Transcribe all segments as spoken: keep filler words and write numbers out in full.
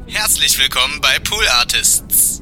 Herzlich willkommen bei Pool Artists.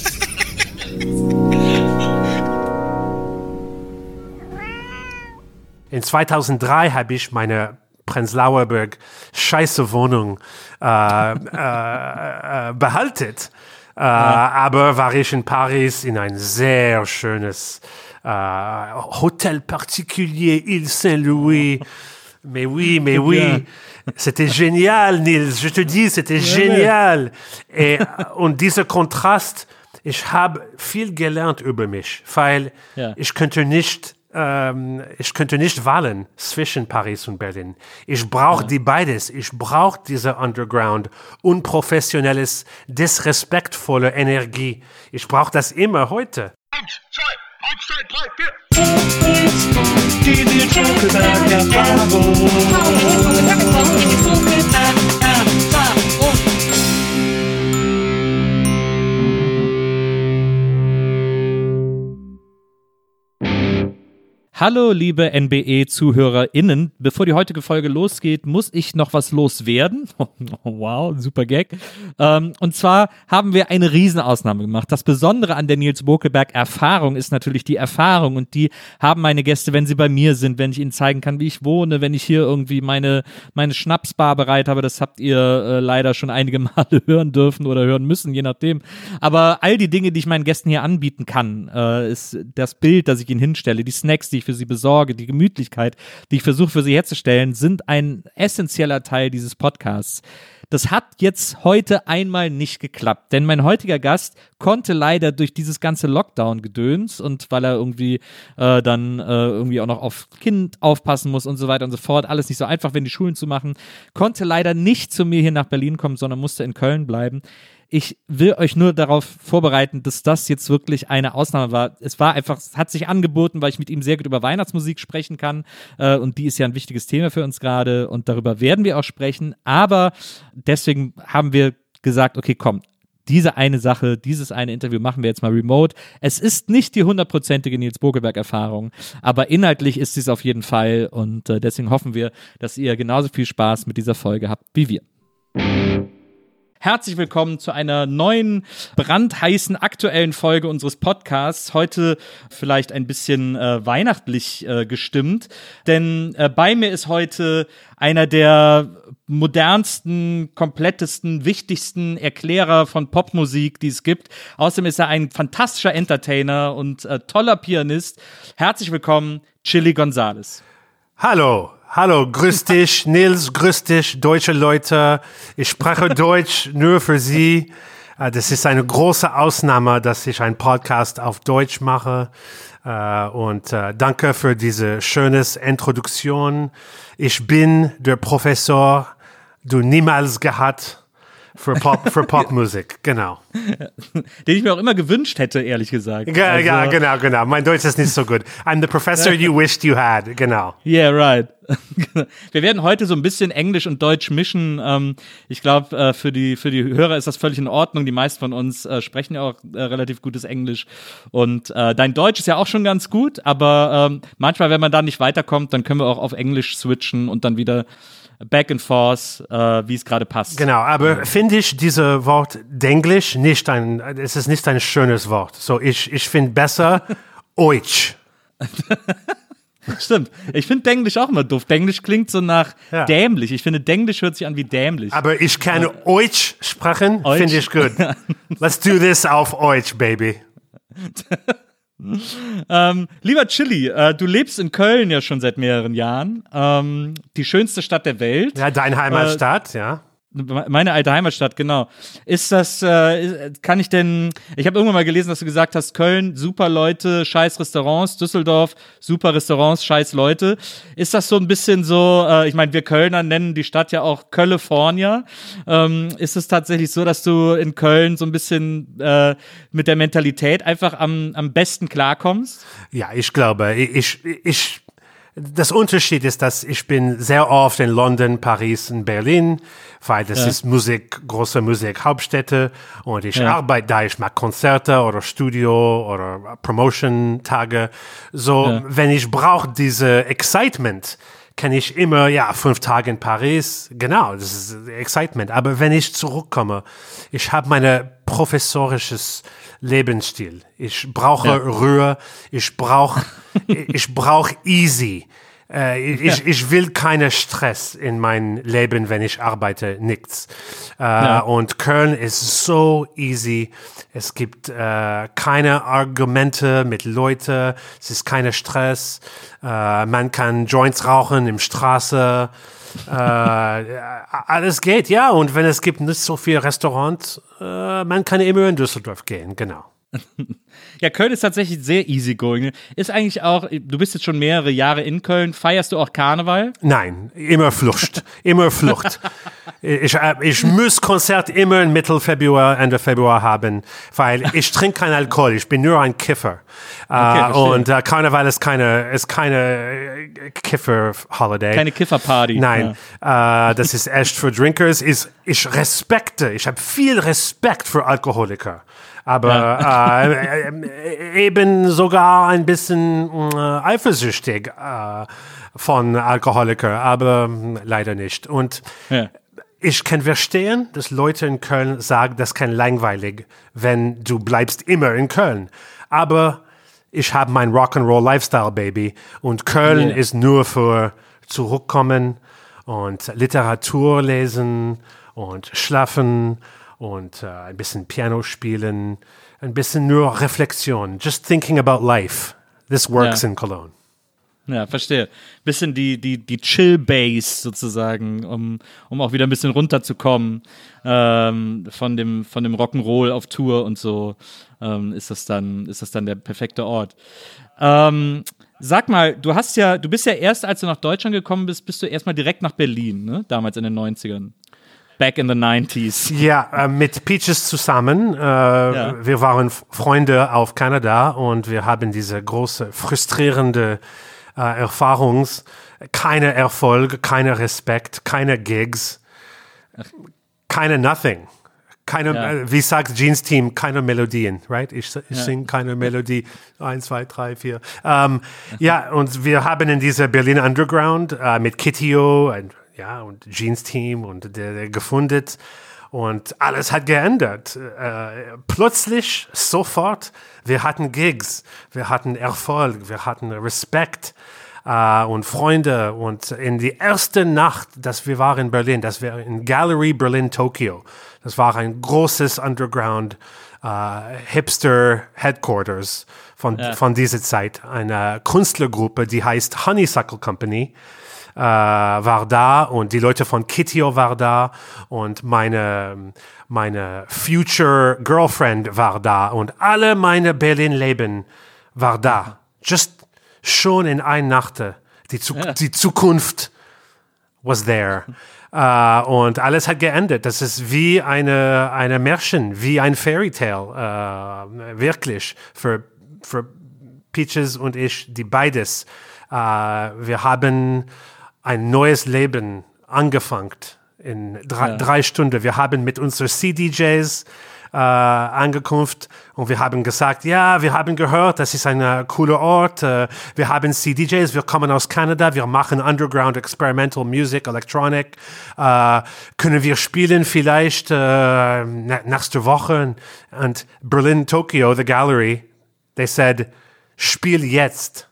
In zweitausenddrei habe ich meine Prenzlauer Berg scheiße Wohnung äh, äh, äh, behalten. Äh, ja. Aber war ich in Paris in ein sehr schönes äh, Hotel particulier, Ile Saint-Louis. Mais oui, mais oui. C'était génial, Nils. Je te dis, c'était ja, génial. Et, und dieser Kontrast, ich habe viel gelernt über mich, weil ja. ich könnte nicht Ähm, ich könnte nicht wählen zwischen Paris und Berlin. Ich brauche ja. die beides. Ich brauche diese Underground, unprofessionelles, disrespektvolle Energie. Ich brauche das immer heute. Eins, zwei, eins, zwei, drei, vier. Die Nils Bokelberg-Erfahrung. Hallo, liebe N B E-ZuhörerInnen. Bevor die heutige Folge losgeht, muss ich noch was loswerden. Wow, super Gag. Ähm, und zwar haben wir eine Riesenausnahme gemacht. Das Besondere an der Nils Bokelberg-Erfahrung ist natürlich die Erfahrung. Und die haben meine Gäste, wenn sie bei mir sind, wenn ich ihnen zeigen kann, wie ich wohne, wenn ich hier irgendwie meine, meine Schnapsbar bereit habe. Das habt ihr äh, leider schon einige Male hören dürfen oder hören müssen, je nachdem. Aber all die Dinge, die ich meinen Gästen hier anbieten kann, äh, ist das Bild, das ich ihnen hinstelle, die Snacks, die ich für sie besorge, die Gemütlichkeit, die ich versuche für sie herzustellen, sind ein essentieller Teil dieses Podcasts. Das hat jetzt heute einmal nicht geklappt, denn mein heutiger Gast konnte leider durch dieses ganze Lockdown-Gedöns und weil er irgendwie äh, dann äh, irgendwie auch noch auf Kind aufpassen muss und so weiter und so fort, alles nicht so einfach, wenn die Schulen zu machen, konnte leider nicht zu mir hier nach Berlin kommen, sondern musste in Köln bleiben. Ich will euch nur darauf vorbereiten, dass das jetzt wirklich eine Ausnahme war. Es war einfach, es hat sich angeboten, weil ich mit ihm sehr gut über Weihnachtsmusik sprechen kann. Äh, und die ist ja ein wichtiges Thema für uns gerade. Und darüber werden wir auch sprechen. Aber deswegen haben wir gesagt, okay, komm, diese eine Sache, dieses eine Interview machen wir jetzt mal remote. Es ist nicht die hundertprozentige Nils Bokelberg-Erfahrung, aber inhaltlich ist es auf jeden Fall. Und äh, deswegen hoffen wir, dass ihr genauso viel Spaß mit dieser Folge habt wie wir. Herzlich willkommen zu einer neuen, brandheißen, aktuellen Folge unseres Podcasts. Heute vielleicht ein bisschen äh, weihnachtlich äh, gestimmt, denn äh, bei mir ist heute einer der modernsten, komplettesten, wichtigsten Erklärer von Popmusik, die es gibt. Außerdem ist er ein fantastischer Entertainer und äh, toller Pianist. Herzlich willkommen, Chili Gonzales. Hallo. Hallo, grüß dich, Nils, grüß dich, deutsche Leute. Ich spreche Deutsch nur für Sie. Das ist eine große Ausnahme, dass ich einen Podcast auf Deutsch mache. Und danke für diese schöne Introduktion. Ich bin der Professor, du niemals gehabt für Pop, für Popmusik, genau. Den ich mir auch immer gewünscht hätte, ehrlich gesagt. Ja, also, ja, genau, genau. Mein Deutsch ist nicht so gut. I'm the professor you wished you had, genau. Yeah, right. Wir werden heute so ein bisschen Englisch und Deutsch mischen. Ähm, ich glaube, äh, für die, für die Hörer ist das völlig in Ordnung. Die meisten von uns äh, sprechen ja auch äh, relativ gutes Englisch. Und äh, dein Deutsch ist ja auch schon ganz gut, aber ähm, manchmal, wenn man da nicht weiterkommt, dann können wir auch auf Englisch switchen und dann wieder back and forth, äh, wie es gerade passt. Genau, aber finde ich dieses Wort Denglisch nicht ein, es ist nicht ein schönes Wort. So, ich, ich finde besser Oitsch. Stimmt. Ich finde Denglisch auch immer doof. Denglisch klingt so nach ja. dämlich. Ich finde, Denglisch hört sich an wie dämlich. Aber ich kann Oitsch sprechen, finde ich gut. Let's do this auf Oitsch, baby. ähm, lieber Chili, äh, du lebst in Köln ja schon seit mehreren Jahren. Ähm, die schönste Stadt der Welt. Ja, deine Heimatstadt, äh, ja. Meine alte Heimatstadt, genau. Ist das, äh, kann ich denn, ich habe irgendwann mal gelesen, dass du gesagt hast, Köln, super Leute, scheiß Restaurants, Düsseldorf, super Restaurants, scheiß Leute. Ist das so ein bisschen so, äh, ich meine, wir Kölner nennen die Stadt ja auch California. Ähm, ist es tatsächlich so, dass du in Köln so ein bisschen äh, mit der Mentalität einfach am, am besten klarkommst? Ja, ich glaube, ich, ich, das Unterschied ist, dass ich bin sehr oft in London, Paris und Berlin, weil das ja. ist Musik, große Musikhauptstädte und ich ja. arbeite da, ich mache Konzerte oder Studio oder Promotion-Tage. So, ja. wenn ich brauche diese Excitement, kenne ich immer, ja, fünf Tage in Paris, genau, das ist Excitement. Aber wenn ich zurückkomme, ich habe meine professorisches Lebensstil. Ich brauche Ja. Ruhe, ich brauche ich brauch easy. Äh, ich, Ja. ich will keinen Stress in mein Leben, wenn ich arbeite, nichts. Äh, Ja. Und Köln ist so easy. Es gibt äh, keine Argumente mit Leuten, es ist kein Stress. Äh, man kann Joints rauchen im Straße. äh, alles geht, ja. Und wenn es gibt nicht so viele Restaurants, äh, man kann immer in Düsseldorf gehen, genau. Ja, Köln ist tatsächlich sehr easygoing. Ist eigentlich auch, du bist jetzt schon mehrere Jahre in Köln, feierst du auch Karneval? Nein, immer Flucht, immer Flucht. Ich, ich muss Konzert immer in Mitte Februar, Ende Februar haben, weil ich trinke keinen Alkohol, ich bin nur ein Kiffer. Okay, äh, verstehe. und äh, Karneval ist keine, ist keine äh, Kiffer-Holiday. Keine Kifferparty. Nein, äh, das ist echt für Drinkers. Ist, ich respekte, ich habe viel Respekt für Alkoholiker. Aber äh, äh, eben sogar ein bisschen äh, eifersüchtig äh, von Alkoholiker, aber äh, leider nicht. Und Ja. ich kann verstehen, dass Leute in Köln sagen, das kann langweilig, wenn du bleibst immer in Köln. Aber ich habe mein Rock'n'Roll Lifestyle, Baby. Und Köln Ja. ist nur für zurückkommen und Literatur lesen und schlafen und äh, ein bisschen Piano spielen, ein bisschen nur Reflexion. Just thinking about life. This works Ja. in Cologne. Ja, verstehe. Bisschen die, die, die Chill-Base sozusagen, um, um auch wieder ein bisschen runterzukommen ähm, von dem, von dem Rock'n'Roll auf Tour und so, ähm, ist das dann, ist das dann der perfekte Ort. Ähm, sag mal, du hast ja, du bist ja erst, als du nach Deutschland gekommen bist, bist du erstmal direkt nach Berlin, ne? Damals in den neunzigern. Back in the nineties. Ja, äh, mit Peaches zusammen. Äh, Wir waren F- Freunde auf Kanada und wir haben diese große, frustrierende äh, Erfahrung. Keine Erfolg, keine Respekt, keine Gigs, keine Nothing. Keine, Ja. äh, wie sagt Jeans Team, keine Melodien, right? Ich, ich Ja. singe keine Melodie. Eins, zwei, drei, vier. Ähm, ja, und wir haben in dieser Berlin Underground äh, mit Kitio und, ja, und Jeans Team und der, der gefunden. Und alles hat geändert. Äh, plötzlich, sofort, wir hatten Gigs, wir hatten Erfolg, wir hatten Respekt äh, und Freunde. Und in die erste Nacht, dass wir waren in Berlin, das war in Gallery Berlin Tokyo. Das war ein großes Underground äh, Hipster Headquarters von, Ja. von dieser Zeit. Eine Künstlergruppe, die heißt Honeysuckle Company. Äh, war da und die Leute von Kitio war da und meine, meine Future Girlfriend war da und alle meine Berlin-Leben war da. Just schon in einer Nacht. Die, Zu- Ja. die Zukunft was there. Äh, und alles hat geendet. Das ist wie eine, eine Märchen, wie ein Fairy Tale. Äh, wirklich. Für, für Peaches und ich, die beides. Äh, wir haben ein neues Leben angefangen in drei, Ja. drei Stunden. Wir haben mit unseren C D Js äh, angekunft und wir haben gesagt, ja, wir haben gehört, das ist ein äh, cooler Ort. Äh, wir haben C D Js, wir kommen aus Kanada, wir machen Underground Experimental Music, Electronic. Äh, können wir spielen vielleicht äh, nächste Woche? Und Berlin, Tokyo, the Gallery, they said, spiel jetzt.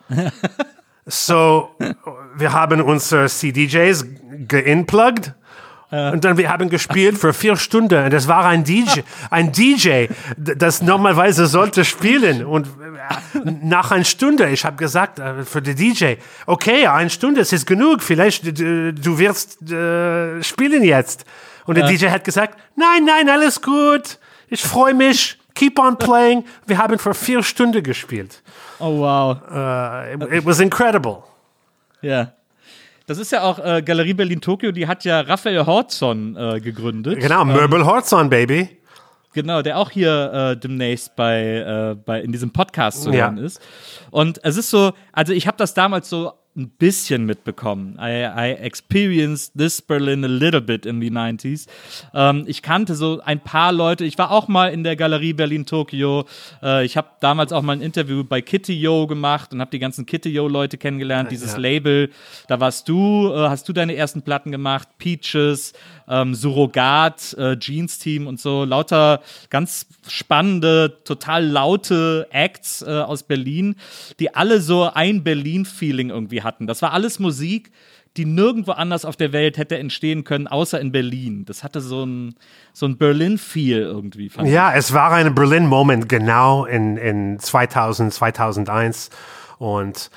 So, wir haben unsere C D Js geinplugged und dann wir haben gespielt für vier Stunden. Und das war ein D J, ein D J, d- das normalerweise sollte spielen. Und äh, nach einer Stunde, ich habe gesagt äh, für den D J, okay, eine Stunde, es ist genug, vielleicht äh, du wirst äh, spielen jetzt. Und der D J hat gesagt, nein, nein, alles gut, ich freue mich, keep on playing. Wir haben für vier Stunden gespielt. Oh, wow. Uh, it, it was incredible. Ja. Das ist ja auch äh, Galerie Berlin Tokyo, die hat ja Raphael Hortzon äh, gegründet. Genau, Möbel Horzon, Baby. Genau, der auch hier äh, demnächst bei, äh, bei in diesem Podcast zu Ja. hören ist. Und es ist so, also ich habe das damals so ein bisschen mitbekommen. I, I experienced this Berlin a little bit in the nineties. Ähm, ich kannte so ein paar Leute. Ich war auch mal in der Galerie Berlin-Tokio. Äh, ich habe damals auch mal ein Interview bei Kitty Yo gemacht und habe die ganzen Kitty Yo-Leute kennengelernt. Dieses ja. Label, da warst du, äh, hast du deine ersten Platten gemacht. Peaches, ähm, Surrogat, äh, Jeans-Team und so. Lauter ganz spannende, total laute Acts äh, aus Berlin, die alle so ein Berlin-Feeling irgendwie hatten. Das war alles Musik, die nirgendwo anders auf der Welt hätte entstehen können, außer in Berlin. Das hatte so ein, so ein Berlin-Feel irgendwie. Fand ja, ich. Es war ein Berlin-Moment genau in, in zweitausend, zweitausendeins und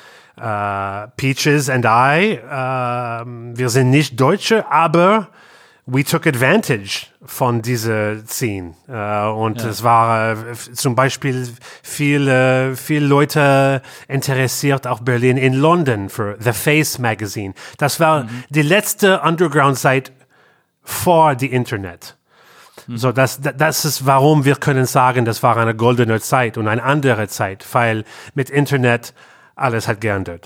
äh, Peaches and I, äh, wir sind nicht Deutsche, aber we took advantage von dieser Scene. Äh, und ja. es war äh, zum Beispiel viele, viele Leute interessiert auf Berlin in London für The Face Magazine. Das war mhm. die letzte Underground-Zeit vor die Internet. Mhm. So, das, das ist, warum wir können sagen, das war eine goldene Zeit und eine andere Zeit, weil mit Internet alles hat geändert.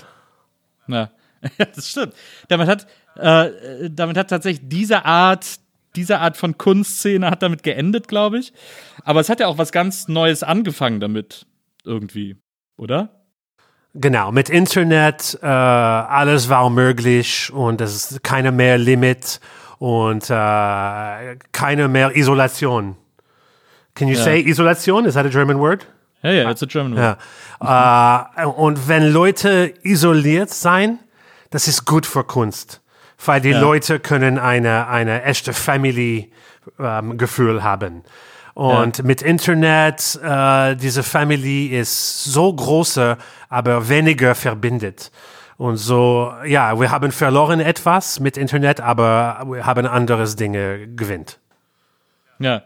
Ja, das stimmt. Damit hat Äh, damit hat tatsächlich diese Art, diese Art von Kunstszene hat damit geendet, glaube ich. Aber es hat ja auch was ganz Neues angefangen damit, irgendwie, oder? Genau, mit Internet, äh, alles war möglich und es ist keine mehr Limit und äh, keine mehr Isolation. Can you ja. say Isolation? Is that a German word? Ja, ja, it's a German word. Ja. Äh, und wenn Leute isoliert sein, das ist gut für Kunst. Weil die ja. Leute können eine, eine echte Family-Gefühl ähm, haben. Und ja. mit Internet, äh, diese Family ist so groß, aber weniger verbindet. Und so, ja, wir haben verloren etwas mit Internet, aber wir haben anderes Dinge gewinnt. Ja.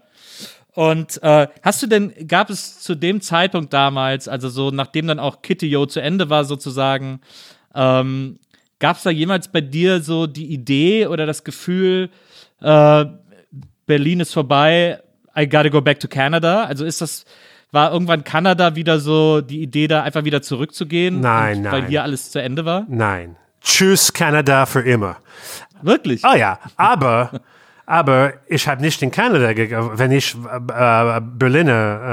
Und äh, hast du denn, gab es zu dem Zeitpunkt damals, also so nachdem dann auch Kitty Yo zu Ende war sozusagen, ähm, gab es da jemals bei dir so die Idee oder das Gefühl, äh, Berlin ist vorbei, I gotta go back to Canada? Also ist das, war irgendwann Kanada wieder so die Idee, da einfach wieder zurückzugehen? Nein, und, nein. Weil hier alles zu Ende war? Nein. Tschüss, Kanada für immer. Wirklich? Oh ja, aber, aber ich habe nicht in Kanada gegangen. Wenn ich äh, Berlin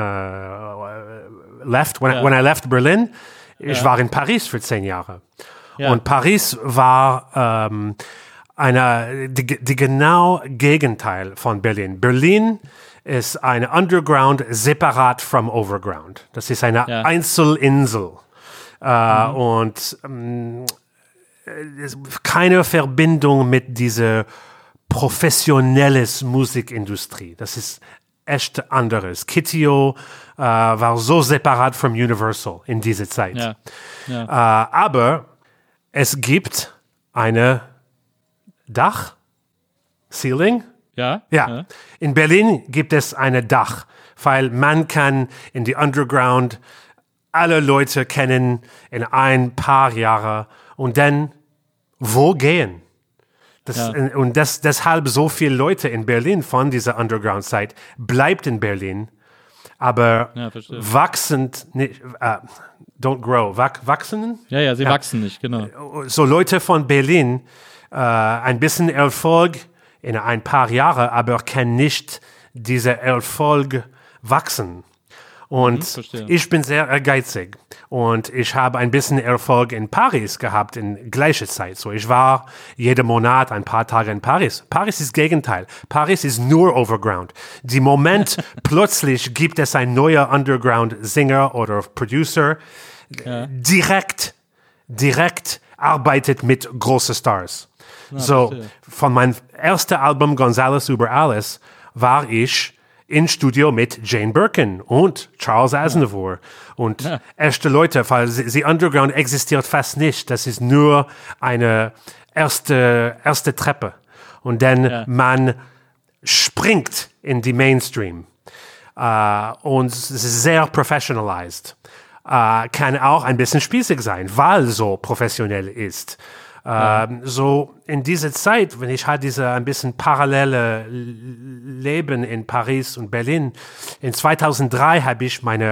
äh, left, when, ja. I, when I left Berlin, ich ja. war in Paris für zehn Jahre. Ja. Und Paris war ähm, eine, die, die genau Gegenteil von Berlin. Berlin ist eine Underground separat from Overground. Das ist eine ja. Einzelinsel. Äh, mhm. Und ähm, keine Verbindung mit dieser professionelles Musikindustrie. Das ist echt anderes. Kitty Yo äh, war so separat from Universal in dieser Zeit. Ja. Ja. Äh, aber es gibt eine Dach, Ceiling. Ja? Ja. ja. In Berlin gibt es eine Dach, weil man kann in die Underground alle Leute kennen in ein paar Jahren und dann wo gehen? Das, ja. Und das, deshalb so viele Leute in Berlin von dieser Underground-Zeit bleibt in Berlin, aber ja, wachsend nicht, uh, don't grow, wach, wachsen? Ja, ja, sie ja. wachsen nicht, genau. So Leute von Berlin, uh, ein bisschen Erfolg in ein paar Jahren, aber kann nicht dieser Erfolg wachsen. Und mhm, ich bin sehr ehrgeizig und ich habe ein bisschen Erfolg in Paris gehabt in gleicher Zeit. So, ich war jeden Monat ein paar Tage in Paris. Paris ist das Gegenteil. Paris ist nur Overground. Die Moment plötzlich gibt es ein neuer Underground-Singer oder Producer, ja. direkt, direkt arbeitet mit großen Stars. Na, so, verstehe. Von meinem ersten Album Gonzales über alles war ich in Studio mit Jane Birkin und Charles Aznavour ja. und ja. echte Leute, weil sie, sie Underground existiert fast nicht. Das ist nur eine erste, erste Treppe. Und dann ja. man springt in die Mainstream. Uh, und es ist sehr professionalized. Uh, kann auch ein bisschen spießig sein, weil so professionell ist. Ja. Uh, so in dieser Zeit, wenn ich halt diese ein bisschen parallele Leben in Paris und Berlin, in zweitausenddrei habe ich meine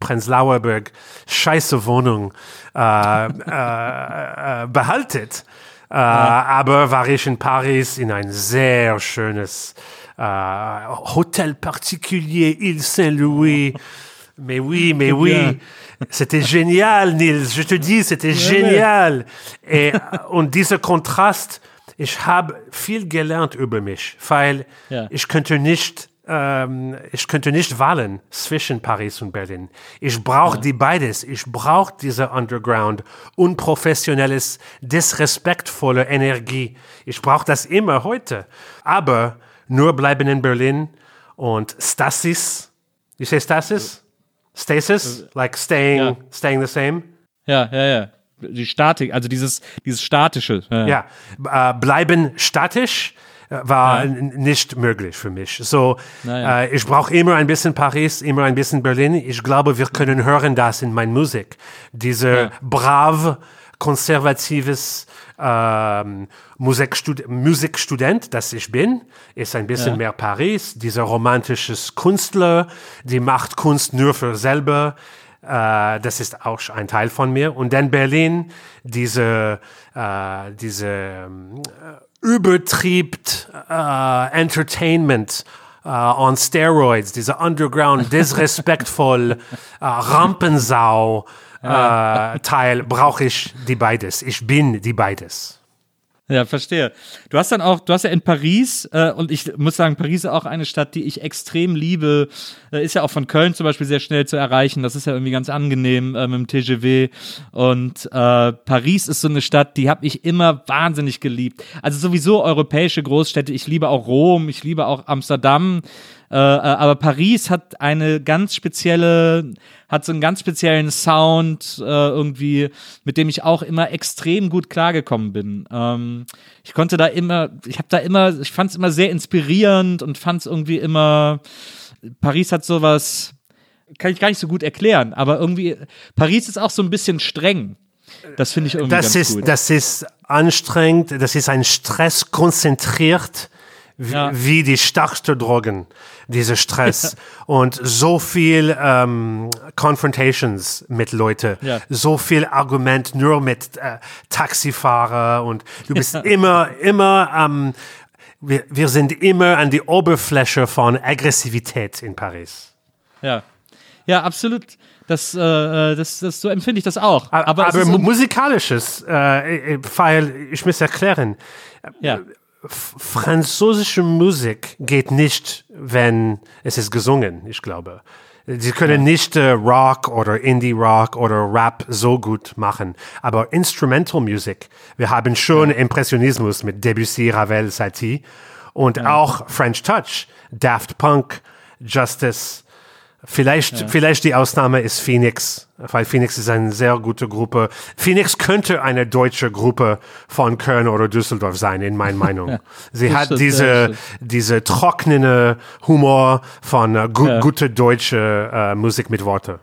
Prenzlauer Berg scheiße Wohnung äh, äh, äh, behaltet. Äh, ja. Aber war ich in Paris in ein sehr schönes äh, Hotel particulier, Ile Saint-Louis. Mais oui, mais oui. C'était génial, Nils. Je te dis, c'était génial. Et, und dieser Kontrast, ich habe viel gelernt über mich, weil ja. ich könnte nicht, ähm, ich könnte nicht wählen zwischen Paris und Berlin. Ich brauche ja. die beides. Ich brauche diese Underground, unprofessionelles, disrespektvolle Energie. Ich brauche das immer heute. Aber nur bleiben in Berlin und Stasis. You say Stasis? Stasis? Like staying, ja. staying the same? Ja, ja, ja. Die Statik, also dieses, dieses Statische. Ja, ja. Äh, bleiben statisch äh, war ja. n- nicht möglich für mich. So, ja. äh, ich brauche immer ein bisschen Paris, immer ein bisschen Berlin. Ich glaube, wir können hören das in meiner Musik. Diese ja. brav, konservatives ähm, Musikstud- Musikstudent, das ich bin, ist ein bisschen ja. mehr Paris. Dieser romantische Künstler, die macht Kunst nur für selber. Uh, das ist auch ein Teil von mir. Und dann Berlin, diese, uh, diese um, übertriebt uh, Entertainment uh, on steroids, diese Underground, disrespektvoll, uh, Rampensau uh, Teil, brauche ich die beides. Ich bin die beides. Ja, verstehe. Du hast dann auch, du hast ja in Paris, äh, und ich muss sagen, Paris ist auch eine Stadt, die ich extrem liebe, äh, ist ja auch von Köln zum Beispiel sehr schnell zu erreichen, das ist ja irgendwie ganz angenehm äh, mit dem T G V und äh, Paris ist so eine Stadt, die habe ich immer wahnsinnig geliebt. Also sowieso europäische Großstädte, ich liebe auch Rom, ich liebe auch Amsterdam, äh, aber Paris hat eine ganz spezielle, hat so einen ganz speziellen Sound äh, irgendwie, mit dem ich auch immer extrem gut klargekommen bin. Ähm, ich konnte da immer, ich habe da immer, ich fand es immer sehr inspirierend und fand es irgendwie immer, Paris hat sowas, kann ich gar nicht so gut erklären, aber irgendwie, Paris ist auch so ein bisschen streng. Das finde ich irgendwie das ganz ist, gut. Das ist anstrengend, das ist ein Stress konzentriert, wie, ja. wie die stärksten Drogen, dieser Stress. Und so viel ähm, Confrontations mit Leuten, ja. so viel Argument nur mit äh, Taxifahrer und du bist immer, immer ähm, wir, wir sind immer an die Oberfläche von Aggressivität in Paris. Ja, ja, absolut. Das, äh, das, das, so empfinde ich das auch. Aber, aber mu- musikalisches, äh, weil ich muss erklären, ja. F- französische Musik geht nicht, wenn es ist gesungen, ich glaube. Sie können ja. nicht äh, Rock oder Indie-Rock oder Rap so gut machen. Aber Instrumental Music, wir haben schon ja. Impressionismus mit Debussy, Ravel, Satie und ja. auch French Touch, Daft Punk, Justice. Vielleicht, ja. vielleicht die Ausnahme ist Phoenix, weil Phoenix ist eine sehr gute Gruppe. Phoenix könnte eine deutsche Gruppe von Köln oder Düsseldorf sein, in meiner Meinung. Ja, Sie hat stimmt, diese, ja, diese trockene Humor von äh, gu- ja. gute deutsche äh, Musik mit Worte.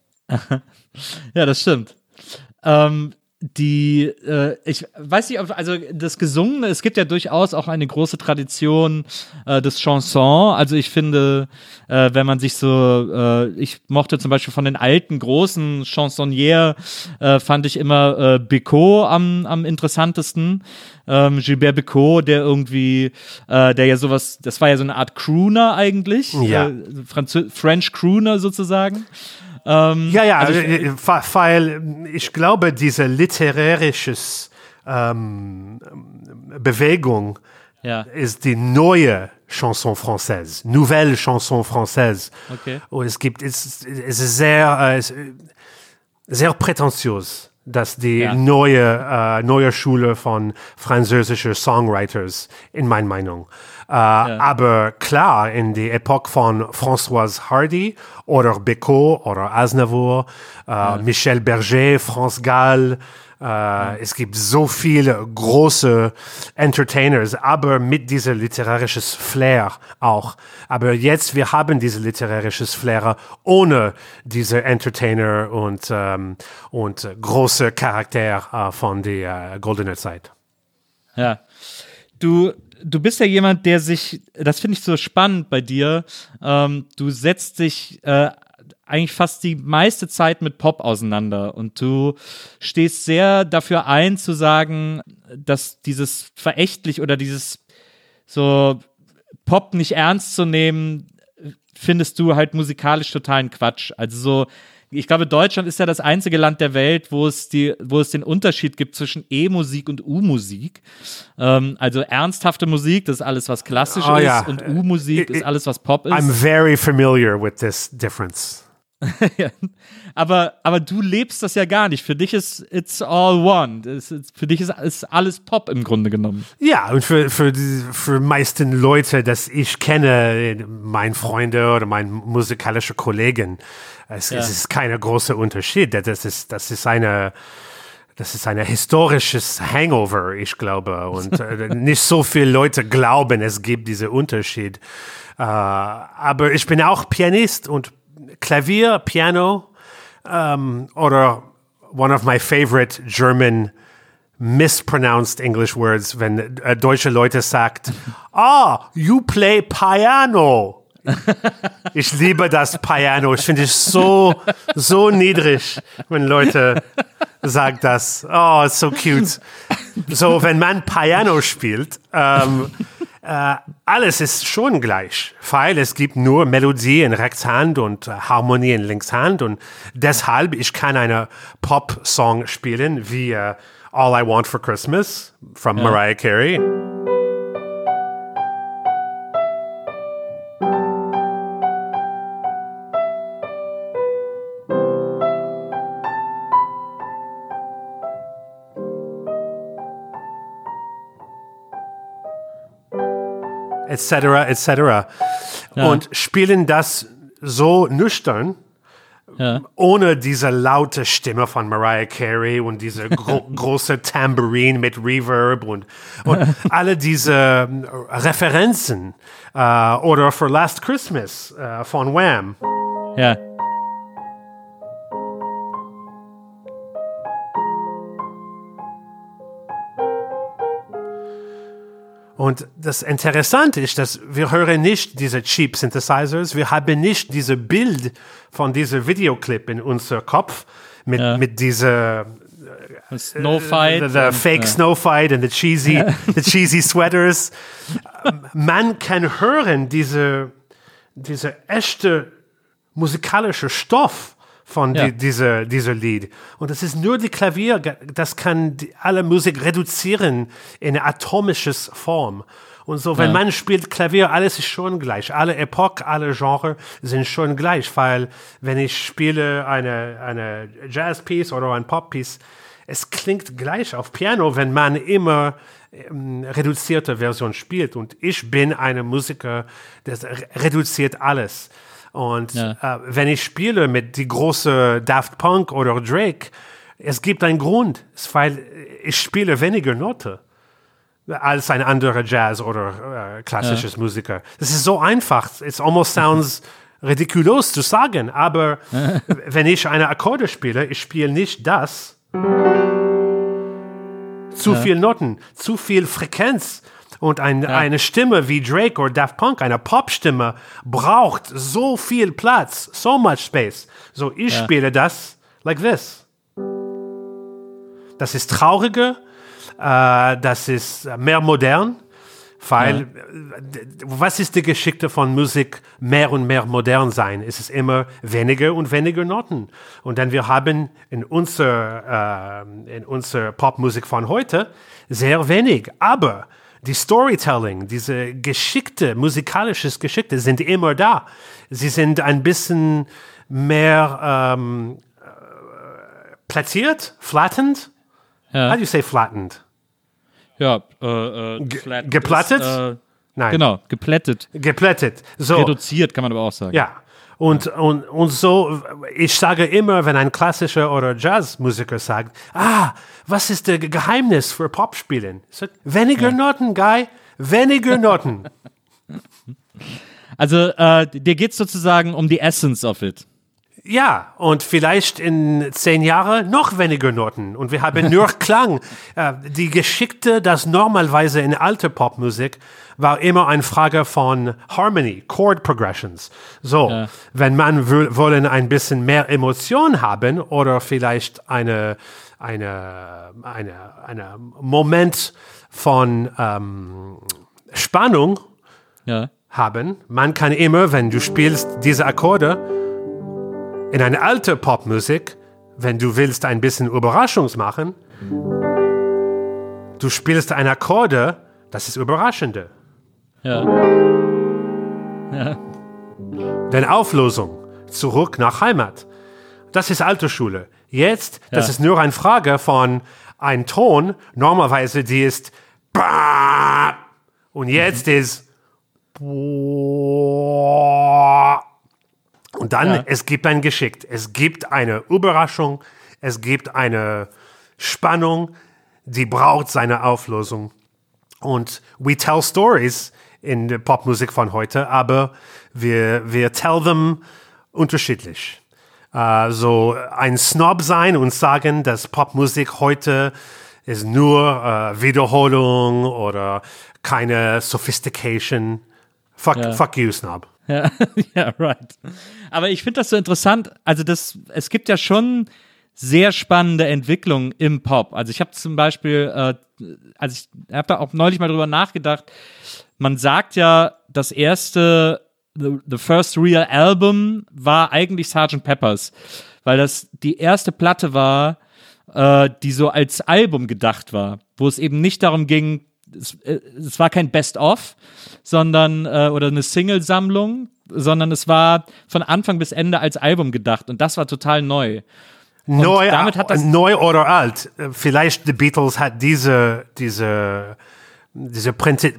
Ja, das stimmt. Ähm, die, äh, ich weiß nicht, ob, also das Gesungene, es gibt ja durchaus auch eine große Tradition äh, des Chanson. Also ich finde, äh, wenn man sich so, äh, ich mochte zum Beispiel von den alten großen Chansonniers, äh, fand ich immer äh, Bécaud am, am interessantesten. Ähm, Gilbert Bécaud, der irgendwie, äh, der ja sowas, das war ja so eine Art Crooner eigentlich, ja. äh, Franzö- French Crooner sozusagen. Ähm, ja, ja, also ich, weil ich glaube, diese literarische ähm, Bewegung ja. ist die neue Chanson française, Nouvelle Chanson française. Okay. Und es gibt, es, es ist sehr, äh, sehr prätentiös, dass die ja. neue, äh, neue Schule von französischen Songwriters, in meiner Meinung. Uh, ja. Aber klar, in die Epoche von Françoise Hardy oder Bécaud oder Aznavour, uh, ja. Michel Berger, France Gall, uh, ja. es gibt so viele große Entertainers, aber mit dieser literarisches Flair auch. Aber jetzt, wir haben diese literarisches Flair ohne diese Entertainer und, um, und große Charakter uh, von der uh, goldenen Zeit. Ja, du Du bist ja jemand, der sich, das finde ich so spannend bei dir, ähm, du setzt dich äh, eigentlich fast die meiste Zeit mit Pop auseinander und du stehst sehr dafür ein, zu sagen, dass dieses verächtlich oder dieses so Pop nicht ernst zu nehmen, findest du halt musikalisch totalen Quatsch. Also so, ich glaube, Deutschland ist ja das einzige Land der Welt, wo es die, wo es den Unterschied gibt zwischen E-Musik und U-Musik. Ähm, also ernsthafte Musik, das ist alles, was klassisch Oh, ist, ja. und U-Musik ist alles, was Pop ist. I'm very familiar with this difference. Ja. aber, aber du lebst das ja gar nicht. Für dich ist it's all one. Es ist, für dich ist, ist alles Pop im Grunde genommen. Ja, und für, für die für meisten Leute, das ich kenne, meine Freunde oder meine musikalischen Kollegen, es, Ja. es ist kein großer Unterschied. Das ist, das ist eine Das ist ein historisches Hangover, ich glaube. Und äh, nicht so viele Leute glauben, es gibt diesen Unterschied. Äh, aber ich bin auch Pianist und Klavier, Piano ähm, oder one of my favorite German mispronounced English words, wenn äh, deutsche Leute sagt, ah, you play piano. Ich liebe das Piano. Ich finde es so, so niedrig, wenn Leute sagen das. Oh, it's so cute. So, wenn man Piano spielt, ähm, äh, alles ist schon gleich, weil es gibt nur Melodie in Rechtshand und äh, Harmonie in Linkshand und deshalb, ich kann einen Pop-Song spielen wie äh, All I Want for Christmas from Ja. Mariah Carey. Etc., et cetera. Ja. Und spielen das so nüchtern, Ja. ohne diese laute Stimme von Mariah Carey und diese gro große Tambourine mit Reverb und, und alle diese ähm, Referenzen. Äh, oder For Last Christmas äh, von Wham. Ja. Und das Interessante ist, dass wir hören nicht diese Cheap Synthesizers, wir haben nicht diese Bild von diesem Videoclip in unser Kopf mit, Ja. mit dieser Snow Fight. the, the und, fake ja. snow fight and the cheesy, the cheesy sweaters. Man kann hören diese, diese echte musikalische Stoff von Ja. die, dieser, dieser Lied. Und es ist nur die Klavier, das kann die, alle Musik reduzieren in eine atomische Form. Und so, wenn Ja. man spielt Klavier, alles ist schon gleich. Alle Epochen, alle Genres sind schon gleich, weil wenn ich spiele eine, eine Jazz-Piece oder ein Pop-Piece, es klingt gleich auf Piano, wenn man immer ähm, reduzierte Version spielt. Und ich bin ein Musiker, das re reduziert alles. Und Ja. äh, wenn ich spiele mit die große Daft Punk oder Drake, es gibt einen Grund, es ist, weil ich spiele weniger Noten als ein anderer Jazz- oder äh, klassisches Ja. Musiker. Das ist so einfach. It almost sounds ridiculous zu sagen, aber wenn ich eine Akkorde spiele, ich spiele nicht das. Zu Ja. viel Noten, zu viel Frequenz. Und ein, Ja. eine Stimme wie Drake oder Daft Punk, eine Popstimme, braucht so viel Platz, so much space. So, ich Ja. spiele das like this. Das ist trauriger, äh, das ist mehr modern, weil, äh, d- was ist die Geschichte von Musik mehr und mehr modern sein? Es ist immer weniger und weniger Noten. Und dann wir haben in unserer, äh, in unserer Popmusik von heute sehr wenig. Aber die Storytelling, diese Geschichte, musikalisches Geschichte sind immer da. Sie sind ein bisschen mehr ähm, äh, platziert, flattened. Ja. How do you say flattened? Ja, äh, äh, flat geplattet? Ist, äh, Nein. genau, geplättet. Geplättet. So. Reduziert kann man aber auch sagen. Ja. Und, und, und so, ich sage immer, wenn ein klassischer oder Jazzmusiker sagt, ah, was ist das Geheimnis für Popspielen? Ich sag, weniger Ja. Noten, Guy, weniger Noten. Also, äh, dir geht's sozusagen um die Essence of it. Ja, und vielleicht in zehn Jahren noch weniger Noten. Und wir haben nur Klang. Äh, die Geschichte, das normalerweise in alter Popmusik war immer eine Frage von Harmony, Chord Progressions. So, ja. wenn man will, wollen ein bisschen mehr Emotion haben oder vielleicht eine, eine, eine, eine Moment von ähm, Spannung ja. haben, man kann immer, wenn du spielst diese Akkorde, in eine alte Popmusik, wenn du willst ein bisschen Überraschung machen, du spielst eine Akkorde, das ist Überraschende. Ja. Ja. Denn Auflösung, zurück nach Heimat, das ist alte Schule. Jetzt, das ja. ist nur eine Frage von ein Ton, normalerweise die ist und jetzt mhm. ist und dann, ja. es gibt ein Geschick, es gibt eine Überraschung, es gibt eine Spannung, die braucht seine Auflösung. Und we tell stories in der Popmusik von heute, aber wir, wir tell them unterschiedlich. Uh, so ein Snob sein und sagen, dass Popmusik heute ist nur uh, Wiederholung oder keine Sophistication. Fuck, ja. fuck you, Snob. Ja, ja, right. Aber ich finde das so interessant, also das, es gibt ja schon sehr spannende Entwicklungen im Pop. Also ich habe zum Beispiel, äh, also ich habe da auch neulich mal drüber nachgedacht, man sagt ja, das erste, the, the first real album war eigentlich Sergeant Pepper's, weil das die erste Platte war, äh, die so als Album gedacht war, wo es eben nicht darum ging, Es, es war kein Best-of, sondern äh, oder eine Single-Sammlung, sondern es war von Anfang bis Ende als Album gedacht und das war total neu. Und neu, damit hat das neu oder alt. Vielleicht die Beatles hat diese diese diese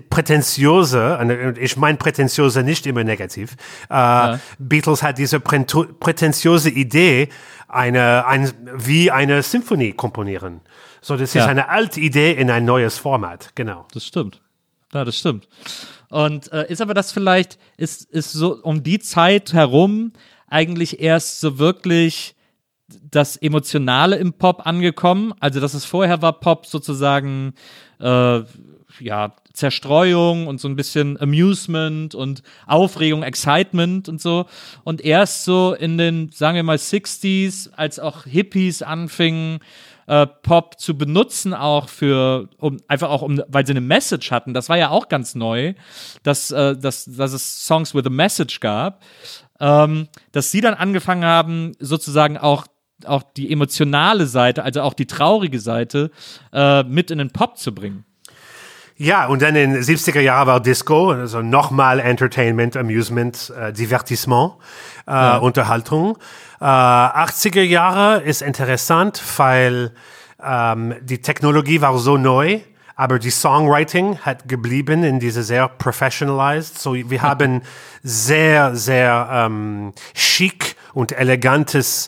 prätentiöse, ich meine prätentiöse nicht immer negativ. Äh, ja. Beatles hat diese prätentiöse Idee, eine ein, wie eine Symphonie komponieren. So, das ja. ist eine alte Idee in ein neues Format, genau. Das stimmt. Ja, das stimmt. Und äh, ist aber das vielleicht, ist, ist so um die Zeit herum eigentlich erst so wirklich das Emotionale im Pop angekommen? Also, dass es vorher war Pop sozusagen, äh, ja, Zerstreuung und so ein bisschen Amusement und Aufregung, Excitement und so. Und erst so in den, sagen wir mal, sechziger, als auch Hippies anfingen, äh, Pop zu benutzen, auch für, um, einfach auch, um, weil sie eine Message hatten. Das war ja auch ganz neu, dass, äh, dass, dass es Songs with a Message gab, ähm, dass sie dann angefangen haben, sozusagen auch auch die emotionale Seite, also auch die traurige Seite, äh, mit in den Pop zu bringen. Ja, und dann in den siebziger Jahren war Disco, also nochmal Entertainment, Amusement, äh, Divertissement, äh, ja. Unterhaltung. Äh, achtziger Jahre ist interessant, weil ähm, die Technologie war so neu, aber die Songwriting hat geblieben in diese sehr professionalized. So, wir haben sehr, sehr ähm, chic und elegantes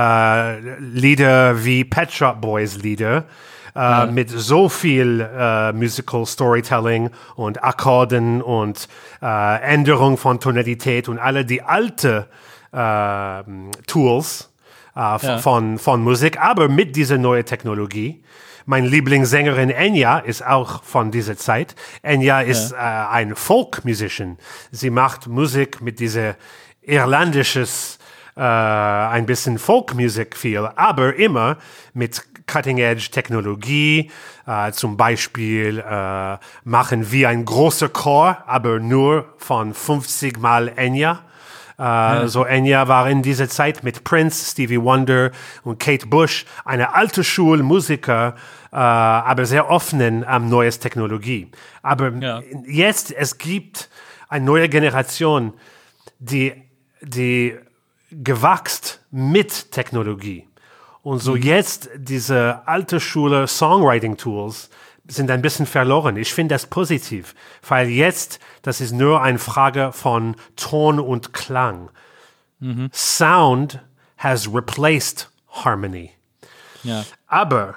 äh, Lieder wie Pet Shop Boys Lieder. Uh, ja. Mit so viel uh, Musical Storytelling und Akkorden und uh, Änderung von Tonalität und alle die alte uh, Tools uh, ja. von, von Musik, aber mit dieser neuen Technologie. Mein Lieblingssängerin Enya ist auch von dieser Zeit. Enya ist ja. uh, ein Folk-Musician. Sie macht Musik mit dieser irlandisches, uh, ein bisschen Folk-Musik viel, aber immer mit Cutting-Edge-Technologie, äh, zum Beispiel äh, machen wir ein großer Chor, aber nur von fünfzig Mal Enya. Äh, ja. So Enya war in dieser Zeit mit Prince, Stevie Wonder und Kate Bush eine alte Schulmusiker, äh, aber sehr offenen am ähm, neues Technologie. Aber ja. jetzt, es gibt eine neue Generation, die, die gewachsen mit Technologie. Und so jetzt diese alte Schule Songwriting-Tools sind ein bisschen verloren. Ich finde das positiv, weil jetzt, das ist nur eine Frage von Ton und Klang. Mhm. Sound has replaced harmony. Ja. Aber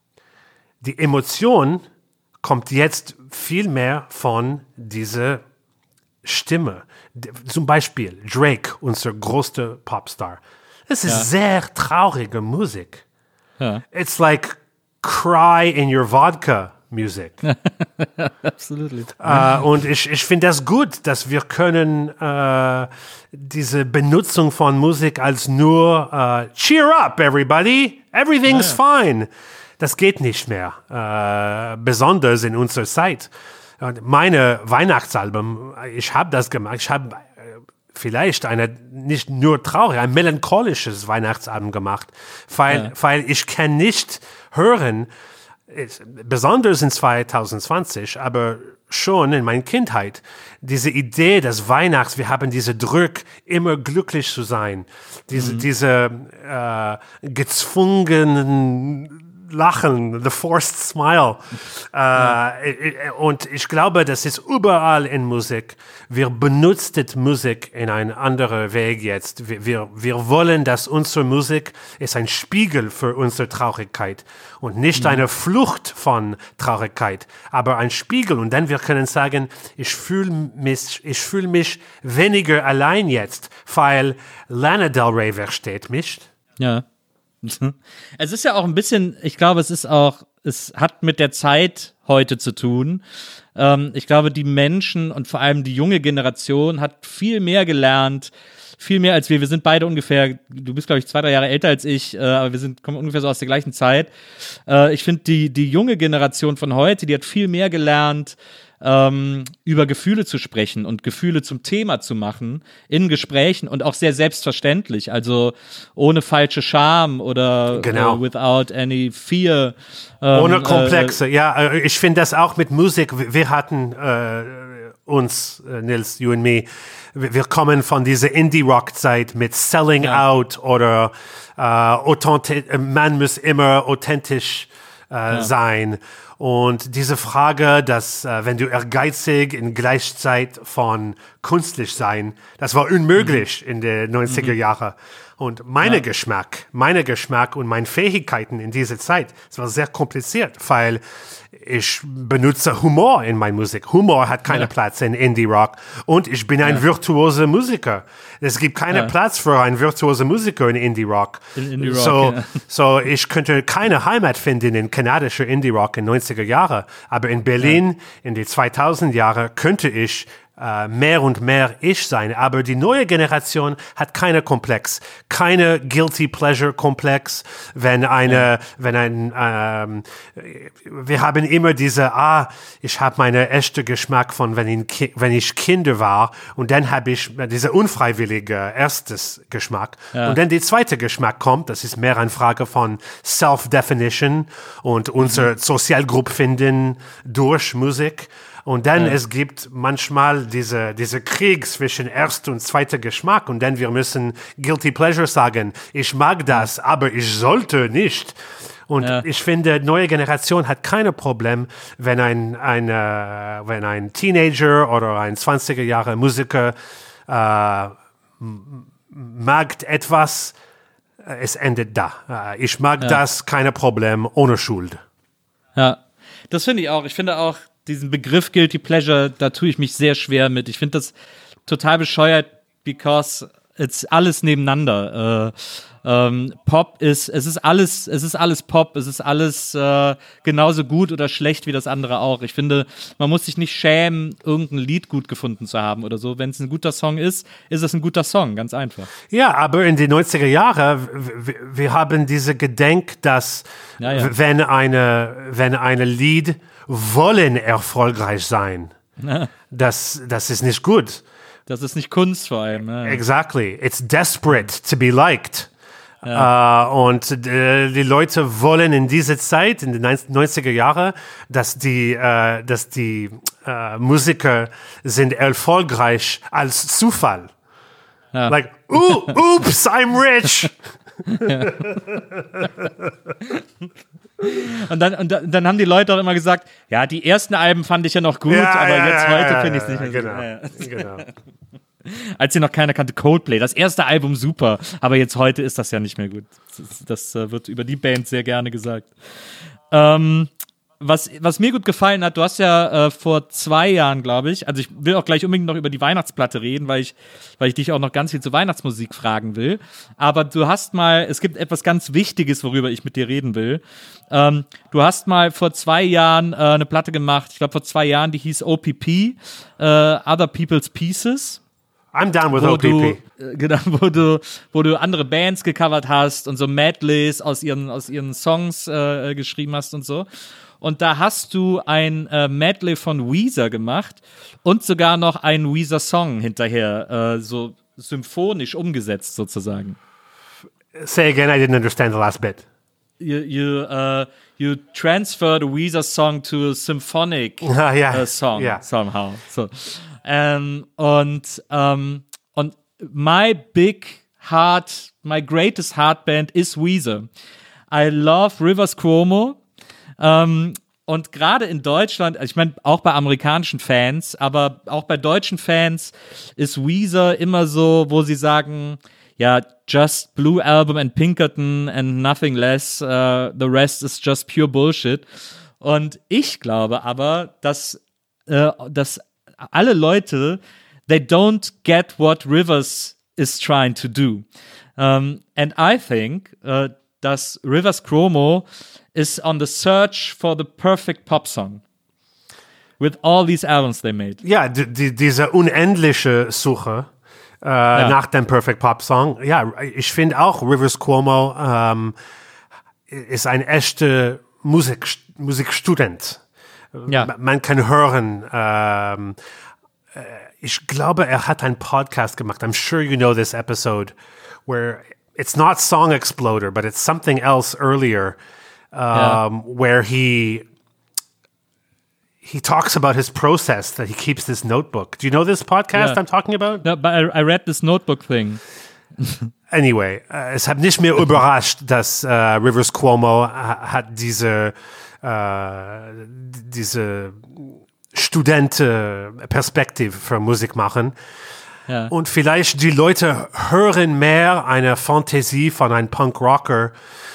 die Emotion kommt jetzt viel mehr von dieser Stimme. Zum Beispiel Drake, unser größter Popstar. Es ist Ja. sehr traurige Musik. Ja. It's like cry in your vodka Music. Absolut. Äh, und ich, ich finde das gut, dass wir können äh, diese Benutzung von Musik als nur äh, cheer up, everybody, everything's Ja, fine. Das geht nicht mehr, äh, besonders in unserer Zeit. Und meine Weihnachtsalbum, ich habe das gemacht, ich habe äh, vielleicht eine, nicht nur traurig, ein melancholisches Weihnachtsalbum gemacht, weil, Ja. weil ich kann nicht hören, ist, besonders in zwanzig zwanzig, aber schon in meiner Kindheit, diese Idee des Weihnachts, wir haben diese Druck, immer glücklich zu sein, diese, Mhm. diese äh, gezwungenen Lachen, the forced smile. Ja. Äh, und ich glaube, das ist überall in Musik. Wir benutzen Musik in einen anderen Weg jetzt. Wir, wir, wir wollen, dass unsere Musik ist ein Spiegel für unsere Traurigkeit und nicht Mhm. eine Flucht von Traurigkeit, aber ein Spiegel. Und dann wir können sagen, ich fühle mich, ich fühle mich weniger allein jetzt, weil Lana Del Rey versteht mich. Ja. Es ist ja auch ein bisschen, ich glaube, es ist auch, es hat mit der Zeit heute zu tun. Ähm, ich glaube, die Menschen und vor allem die junge Generation hat viel mehr gelernt, viel mehr als wir. Wir sind beide ungefähr, du bist, glaube ich, zwei, drei Jahre älter als ich, äh, aber wir sind, kommen ungefähr so aus der gleichen Zeit. Äh, ich finde, die, die junge Generation von heute, die hat viel mehr gelernt, ähm, über Gefühle zu sprechen und Gefühle zum Thema zu machen in Gesprächen und auch sehr selbstverständlich, also ohne falsche Scham oder Genau. äh, without any fear. Ähm, Ohne Komplexe, ja. äh, Ich finde das auch mit Musik. Wir wir hatten äh, uns, äh, Nils, you and me, wir wir kommen von dieser Indie-Rock-Zeit mit Selling Ja. Out oder äh, authenti- äh, man muss immer authentisch äh, sein. Und diese Frage, dass äh, wenn du ehrgeizig in Gleichzeit von künstlich sein, das war unmöglich in den neunziger Jahren. Und meine Geschmack, meine Geschmack und meine Fähigkeiten in dieser Zeit, es war sehr kompliziert, weil ich benutze Humor in meiner Musik. Humor hat keinen Ja. Platz in Indie-Rock und ich bin ein virtuoser Musiker. Es gibt keinen Ja. Platz für einen virtuosen Musiker in Indie-Rock. In Indie-Rock, so, ja. so, ich könnte keine Heimat finden in kanadischer Indie-Rock in neunziger Jahren, aber in Berlin in die zweitausend Jahre könnte ich äh, mehr und mehr ich sein. Aber die neue Generation hat keine Komplex, keine Guilty Pleasure Komplex, wenn eine, ja. wenn ein, ähm, wir haben immer diese, ah, ich habe meinen echten Geschmack von, wenn ich, wenn ich Kinder war und dann habe ich diese unfreiwillige erstes Geschmack Ja. und dann die zweite Geschmack kommt, das ist mehr eine Frage von Self-Definition und unser mhm. Sozialgruppe finden durch Musik. Und dann Ja. es gibt manchmal diese, diese Krieg zwischen erster und zweiter Geschmack und dann wir müssen Guilty Pleasure sagen, ich mag das, aber ich sollte nicht. Und Ja. ich finde, neue Generation hat keine Problem, wenn ein, ein, äh, wenn ein Teenager oder ein zwanziger Jahre Musiker äh, m- mag etwas, äh, es endet da. Äh, ich mag Ja. das, keine Problem, ohne Schuld. Ja, das finde ich auch. Ich finde auch diesen Begriff Guilty Pleasure, da tue ich mich sehr schwer mit. Ich finde das total bescheuert, because it's alles nebeneinander. Äh, ähm, Pop ist, es ist alles, es ist alles Pop, es ist alles äh, genauso gut oder schlecht wie das andere auch. Ich finde, man muss sich nicht schämen, irgendein Lied gut gefunden zu haben oder so. Wenn es ein guter Song ist, ist es ein guter Song, ganz einfach. Ja, aber in den neunziger Jahren, wir, wir haben diese Gedenk, dass Ja, ja. wenn eine, wenn eine Lied wollen erfolgreich sein, das, das ist nicht gut. Das ist nicht Kunst vor allem. Ja. Exactly. It's desperate to be liked. Ja. Uh, und äh, die Leute wollen in dieser Zeit, in den neunziger Jahren, dass die, äh, dass die äh, Musiker sind erfolgreich als Zufall. Ja. Like, ooh, oops, I'm rich. Und dann, und dann haben die Leute auch immer gesagt, ja, die ersten Alben fand ich ja noch gut, Ja, aber ja, jetzt ja, heute ja, finde ich es nicht mehr genau, so. Ja, ja. genau. Als sie noch keiner kannte, Coldplay, das erste Album super, aber jetzt heute ist das ja nicht mehr gut. Das, das äh, wird über die Band sehr gerne gesagt. Ähm, was, was mir gut gefallen hat, du hast ja äh, vor zwei Jahren, glaube ich, also ich will auch gleich unbedingt noch über die Weihnachtsplatte reden, weil ich, weil ich dich auch noch ganz viel zu Weihnachtsmusik fragen will. Aber du hast mal, es gibt etwas ganz Wichtiges, worüber ich mit dir reden will. Ähm, du hast mal vor zwei Jahren äh, eine Platte gemacht, ich glaube vor zwei Jahren, die hieß O P P, äh, Other People's Pieces. I'm down with wo O P P. Du, äh, genau, wo du, wo du andere Bands gecovert hast und so Medleys aus ihren, aus ihren Songs äh, geschrieben hast und so. Und da hast du ein äh, Medley von Weezer gemacht und sogar noch einen Weezer-Song hinterher, äh, so symphonisch umgesetzt sozusagen. Say again, I didn't understand the last bit. You, you, uh, you transferred a Weezer song to a symphonic Ah, yeah. uh, song Yeah. somehow. So, um, und um, und my big heart, my greatest heart band is Weezer. I love Rivers Cuomo. Um, und gerade in Deutschland, ich meine auch bei amerikanischen Fans, aber auch bei deutschen Fans ist Weezer immer so, wo sie sagen, ja, just Blue Album and Pinkerton and nothing less, uh, the rest is just pure Bullshit. Und ich glaube aber, dass, äh, dass alle Leute, they don't get what Rivers is trying to do. Um, and I think, uh, dass Rivers Cuomo is on the search for the perfect pop song. With all these albums they made. Ja, die, die, diese unendliche Suche äh, ja. nach dem Perfect Pop Song. Ja, ich finde auch, Rivers Cuomo ähm, ist ein echter Musik, Musikstudent. Ja. Man kann hören, ähm, ich glaube, er hat einen Podcast gemacht. I'm sure you know this episode, where it's not Song Exploder, but it's something else earlier, um, yeah. where he he talks about his process, that he keeps this notebook. Do you know this podcast yeah. I'm talking about? No, but I, I read this notebook thing. Anyway, äh, es hat nicht mehr überrascht, dass äh, Rivers Cuomo ha- hat diese äh, diese Studentenperspektive für Musik machen. Ja. Und vielleicht die Leute hören mehr eine Fantasie von einem Punk-Rocker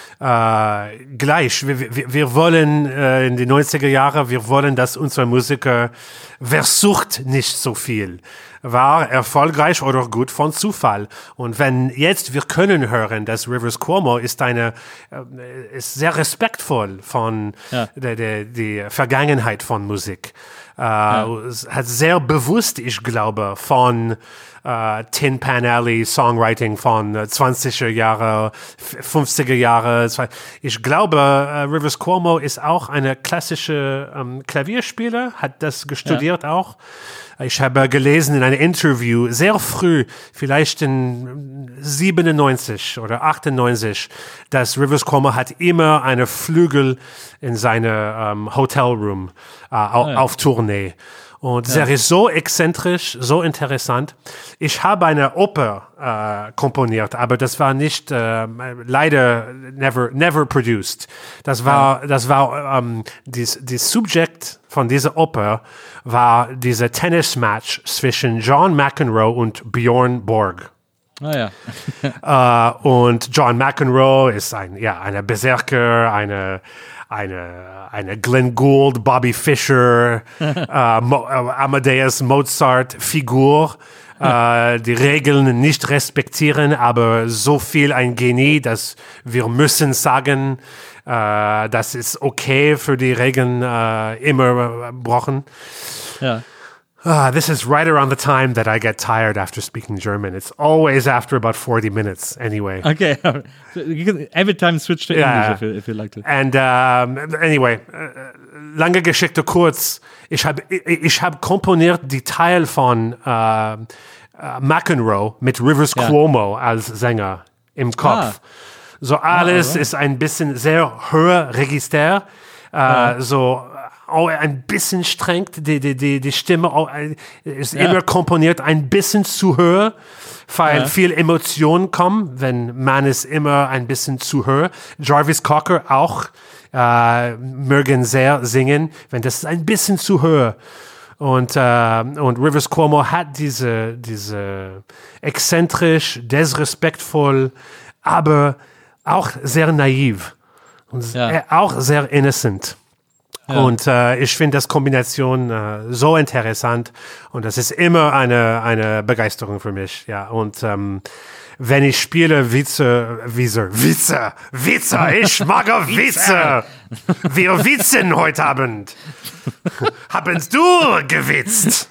äh, gleich. Wir, wir, wir wollen äh, in den neunziger Jahren, wir wollen, dass unsere Musiker versucht nicht so viel. War erfolgreich oder gut von Zufall. Und wenn jetzt wir können hören, dass Rivers Cuomo ist eine, äh, ist sehr respektvoll von ja. der, der, die Vergangenheit von Musik. Äh, ja. hat sehr bewusst, ich glaube, von äh, Tin Pan Alley Songwriting von äh, zwanziger Jahre, fünfziger Jahre. Ich glaube, äh, Rivers Cuomo ist auch eine klassische ähm, Klavierspieler, hat das gestudiert ja. auch. Ich habe gelesen in einem Interview sehr früh, vielleicht in siebenundneunzig oder achtundneunzig, dass Rivers Cuomo hat immer eine Flügel in seinem ähm, Hotelroom äh, au- oh ja. auf Tournee. Und ja. er ist so exzentrisch, so interessant. Ich habe eine Oper äh, komponiert, aber das war nicht, äh, leider never, never produced. Das war, ja. das war, ähm, das, das Subjekt von dieser Oper war dieser Tennismatch zwischen John McEnroe und Bjorn Borg. Ah ja. äh, und John McEnroe ist ein, ja, eine Berserker, eine, eine, eine Glenn Gould, Bobby Fischer, äh, Mo, äh, Amadeus Mozart Figur, äh, die Regeln nicht respektieren, aber so viel ein Genie, dass wir müssen sagen, äh, das ist okay für die Regeln äh, immer gebrochen. Ja. Ah, this is right around the time that I get tired after speaking German. It's always after about forty minutes, anyway. Okay, you can every time switch to Yeah. English if you, if you like to. And um, anyway, äh, lange Geschichte kurz. Ich habe ich, ich hab komponiert die Teil von äh, äh, McEnroe mit Rivers Ja. Cuomo als Sänger im Kopf. Ah. So alles alright. ist ein bisschen sehr höher Register. Äh, Ja. So auch ein bisschen streng, die, die, die, die Stimme auch, ein- ist Ja. immer komponiert ein bisschen zu höher, weil Ja. viel Emotionen kommen, wenn man es immer ein bisschen zu höher. Jarvis Cocker auch äh, mögen sehr singen, wenn das ein bisschen zu höher. Und, äh, und Rivers Cuomo hat diese, diese exzentrisch, desrespektvoll, aber auch sehr naiv und Ja. äh, auch sehr innocent. Ja. Und äh, ich finde das Kombination äh, so interessant und das ist immer eine, eine Begeisterung für mich. Ja, und ähm, wenn ich spiele Witze, Witze, Witze, Witze, ich mag Witze. Wir witzen heute Abend. Habest du gewitzt?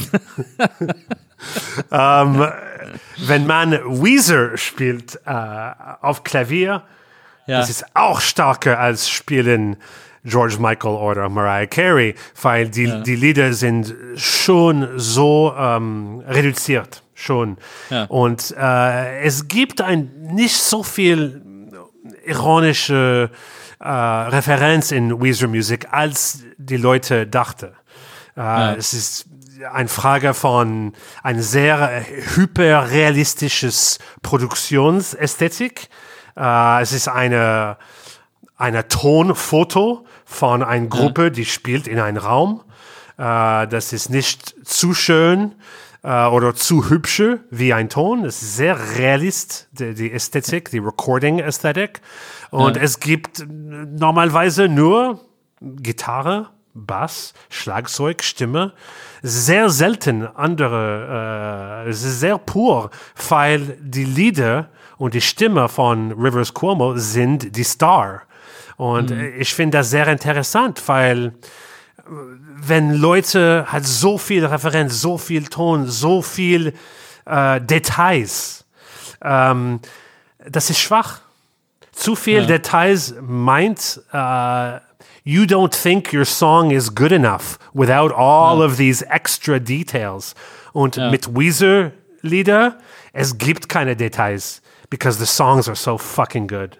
ähm, wenn man Weezer spielt äh, auf Klavier, ja. Das ist auch stärker als spielen George Michael oder Mariah Carey, weil die, ja. die Lieder sind schon so ähm, reduziert, schon. Ja. Und äh, es gibt ein nicht so viel ironische äh, Referenz in Weezer Musik, als die Leute dachten. Äh, ja. Es ist eine Frage von ein sehr hyperrealistisches Produktionsästhetik. Äh, es ist eine eine Tonfoto von einer Gruppe, ja. die spielt in einem Raum. Äh, das ist nicht zu schön äh, oder zu hübsch wie ein Ton. Es ist sehr realist, die, die Ästhetik, die Recording-Ästhetik. Und ja. es gibt normalerweise nur Gitarre, Bass, Schlagzeug, Stimme. Sehr selten andere, äh, es ist sehr pur, weil die Lieder und die Stimme von Rivers Cuomo sind die Star. Und mhm. ich finde das sehr interessant, weil wenn Leute halt so viel Referenz, so viel Ton, so viel äh, Details, ähm, das ist schwach. Zu viel ja. Details meint, uh, you don't think your song is good enough without all ja. of these extra details. Und ja. mit Weezer-Lieder, es gibt keine Details, because the songs are so fucking good.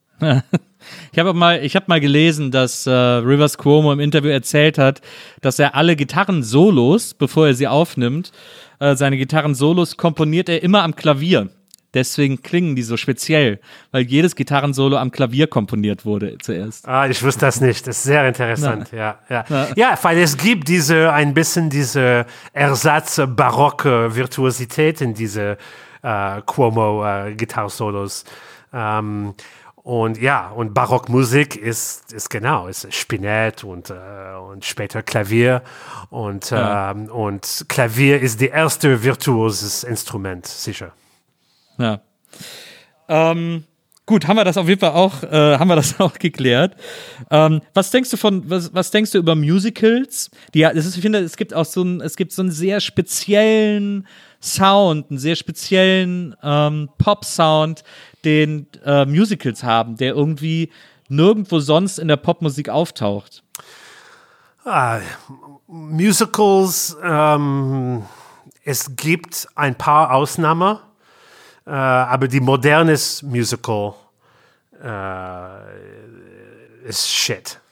Ich habe mal, ich habe mal gelesen, dass äh, Rivers Cuomo im Interview erzählt hat, dass er alle Gitarren-Solos, bevor er sie aufnimmt, äh, seine Gitarren-Solos komponiert er immer am Klavier. Deswegen klingen die so speziell, weil jedes Gitarrensolo am Klavier komponiert wurde zuerst. Ah, ich wusste das nicht. Das ist sehr interessant. Na. Ja, ja. Na. Ja, weil es gibt diese ein bisschen diese Ersatz-barocke Virtuosität in diese äh, Cuomo-Gitarrsolos. Äh, ähm, Und ja, und Barockmusik ist, ist genau, ist Spinett und, äh, und später Klavier. Und, ja. ähm, und Klavier ist die erste virtuoses Instrument, sicher. Ja. Ähm, gut, haben wir das auf jeden Fall auch, äh, haben wir das auch geklärt. Ähm, was denkst du von, was, was denkst du über Musicals? Die, das ist, ich finde, es gibt auch so einen, es gibt so einen sehr speziellen Sound, einen sehr speziellen ähm, Pop-Sound, den äh, Musicals haben, der irgendwie nirgendwo sonst in der Popmusik auftaucht. Ah, Musicals, ähm, es gibt ein paar Ausnahmen, äh, aber die modernes Musical äh, ist shit.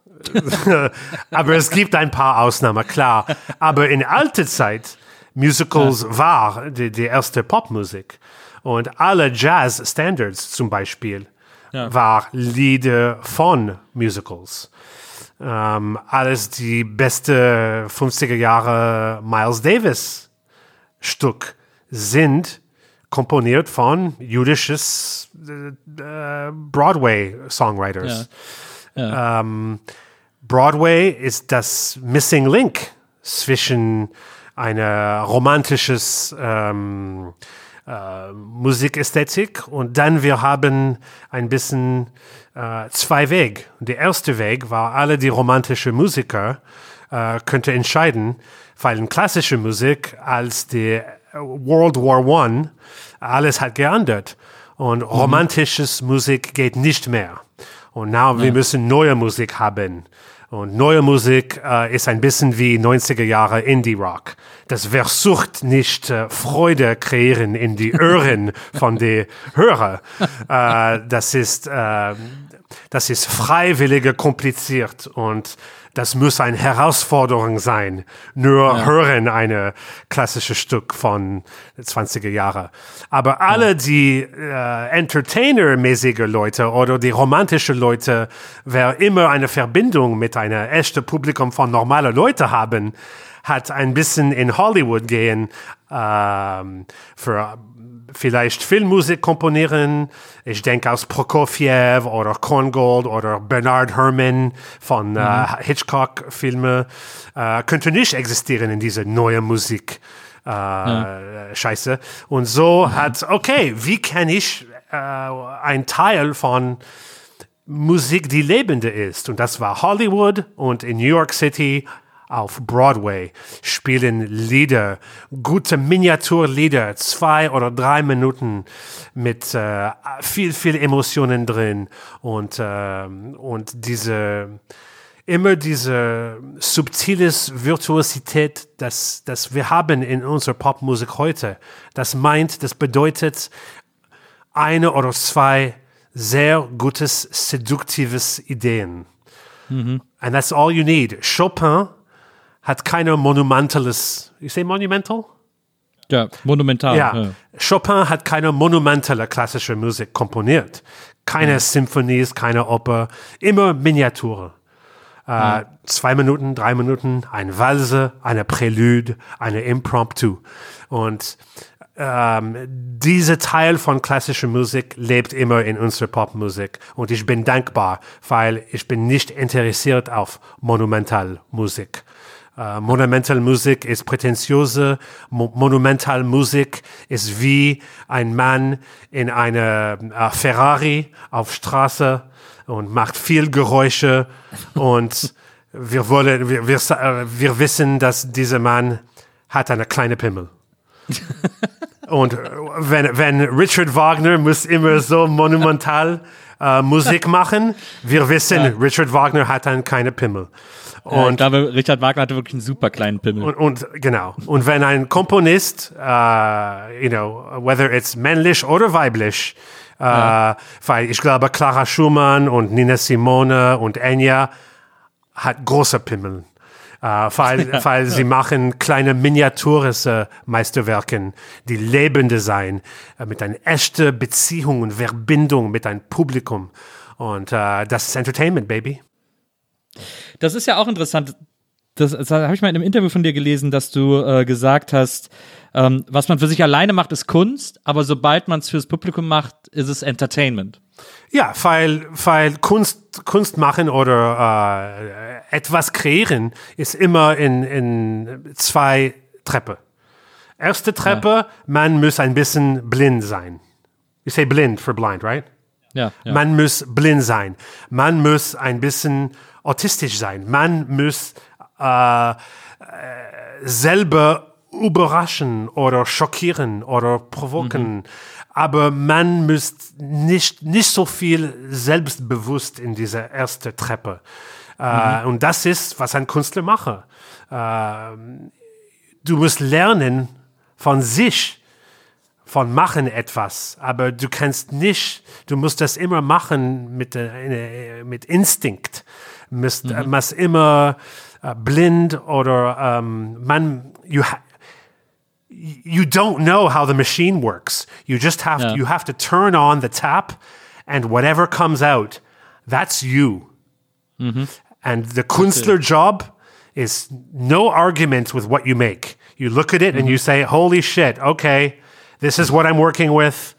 Aber es gibt ein paar Ausnahmen, klar. Aber in alter Zeit, Musicals ja. war die, die erste Popmusik. Und alle Jazz-Standards zum Beispiel ja. war Lieder von Musicals. Ähm, alles die beste fünfziger Jahre Miles Davis Stück sind komponiert von jüdisches äh, Broadway-Songwriters. Ja. Ja. Ähm, Broadway ist das Missing Link zwischen einer romantisches ähm, äh, Musikästhetik und dann wir haben ein bisschen äh, zwei Wege. Der erste Weg war, alle die romantischen Musiker äh, könnte entscheiden, weil in klassische Musik als die World War One alles hat geändert und mhm. romantisches Musik geht nicht mehr. Und now ja. wir müssen neue Musik haben. Und neue Musik äh, ist ein bisschen wie neunziger Jahre Indie-Rock. Das versucht nicht äh, Freude kreieren in die Ohren von den Hörern. Äh, das ist, äh, das ist freiwillig kompliziert und das muss eine Herausforderung sein. Nur ja. hören eine klassische Stück von zwanziger Jahre. Aber alle ja. die äh, Entertainer-mäßige Leute oder die romantische Leute, wer immer eine Verbindung mit einem echten Publikum von normalen Leuten haben, hat ein bisschen in Hollywood gehen ähm, für vielleicht Filmmusik komponieren. Ich denke aus Prokofiev oder Korngold oder Bernard Herrmann von mhm. äh, Hitchcock-Filme. Äh, könnte nicht existieren in diese neue Musik. Äh, ja. Scheiße. Und so mhm. hat, okay, wie kann ich äh, ein Teil von Musik, die lebende ist? Und das war Hollywood und in New York City auf Broadway spielen Lieder, gute Miniaturlieder, zwei oder drei Minuten mit äh, viel, viel Emotionen drin und, äh, und diese, immer diese subtiles Virtuosität, das, das wir haben in unserer Popmusik heute. Das meint, das bedeutet eine oder zwei sehr gutes, seduktives Ideen. Mhm. And that's all you need. Chopin hat keine monumentales, you say monumental? Ja, monumental. Ja. ja. Chopin hat keine monumentale klassische Musik komponiert. Keine ja. Symphonies, keine Oper, immer Miniature. Äh, ja. Zwei Minuten, drei Minuten, eine Walse, eine Prälude, eine Impromptu. Und ähm, dieser Teil von klassischer Musik lebt immer in unserer Popmusik. Und ich bin dankbar, weil ich bin nicht interessiert auf Monumentalmusik. Uh, Monumental Musik ist prätentiöse. Mo- Monumental Musik ist wie ein Mann in einer uh, Ferrari auf Straße und macht viel Geräusche und wir wollen, wir, wir, uh, wir wissen, dass dieser Mann hat eine kleine Pimmel. Und wenn, wenn Richard Wagner muss immer so monumental uh, Musik machen, wir wissen, ja. Richard Wagner hat einen kleinen Pimmel. Und ja, ich glaube, Richard Wagner hatte wirklich einen super kleinen Pimmel. Und, und genau. Und wenn ein Komponist, uh, you know, whether it's männlich oder weiblich, uh, ja. weil ich glaube, Clara Schumann und Nina Simone und Enya hat große Pimmel. Uh, weil, ja. weil sie machen kleine miniaturische Meisterwerke, die lebende sein, uh, mit einer echten Beziehung und Verbindung mit einem Publikum. Und uh, das ist Entertainment, Baby. Das ist ja auch interessant. Das, das habe ich mal in einem Interview von dir gelesen, dass du äh, gesagt hast, ähm, was man für sich alleine macht, ist Kunst, aber sobald man es fürs Publikum macht, ist es Entertainment. Ja, weil, weil Kunst, Kunst machen oder äh, etwas kreieren ist immer in, in zwei Treppen. Erste Treppe, ja. Man muss ein bisschen blind sein. You say blind for blind, right? Ja, ja. Man muss blind sein. Man muss ein bisschen autistisch sein. Man muss äh, äh, selber überraschen oder schockieren oder provoken. Mhm. Aber man muss nicht, nicht so viel selbstbewusst in dieser ersten Treppe. Äh, mhm. Und das ist, was ein Künstler macht. Äh, du musst lernen von sich, von machen etwas, aber du kannst nicht, du musst das immer machen mit, äh, mit Instinkt. Du musst, mhm. musst immer äh, blind oder ähm, man, you, ha- you don't know how the machine works. You just have, yeah. to, you have to turn on the tap and whatever comes out, that's you. Mhm. And the Künstler job is no argument with what you make. You look at it mhm. and you say, holy shit, okay, this is what I'm working with.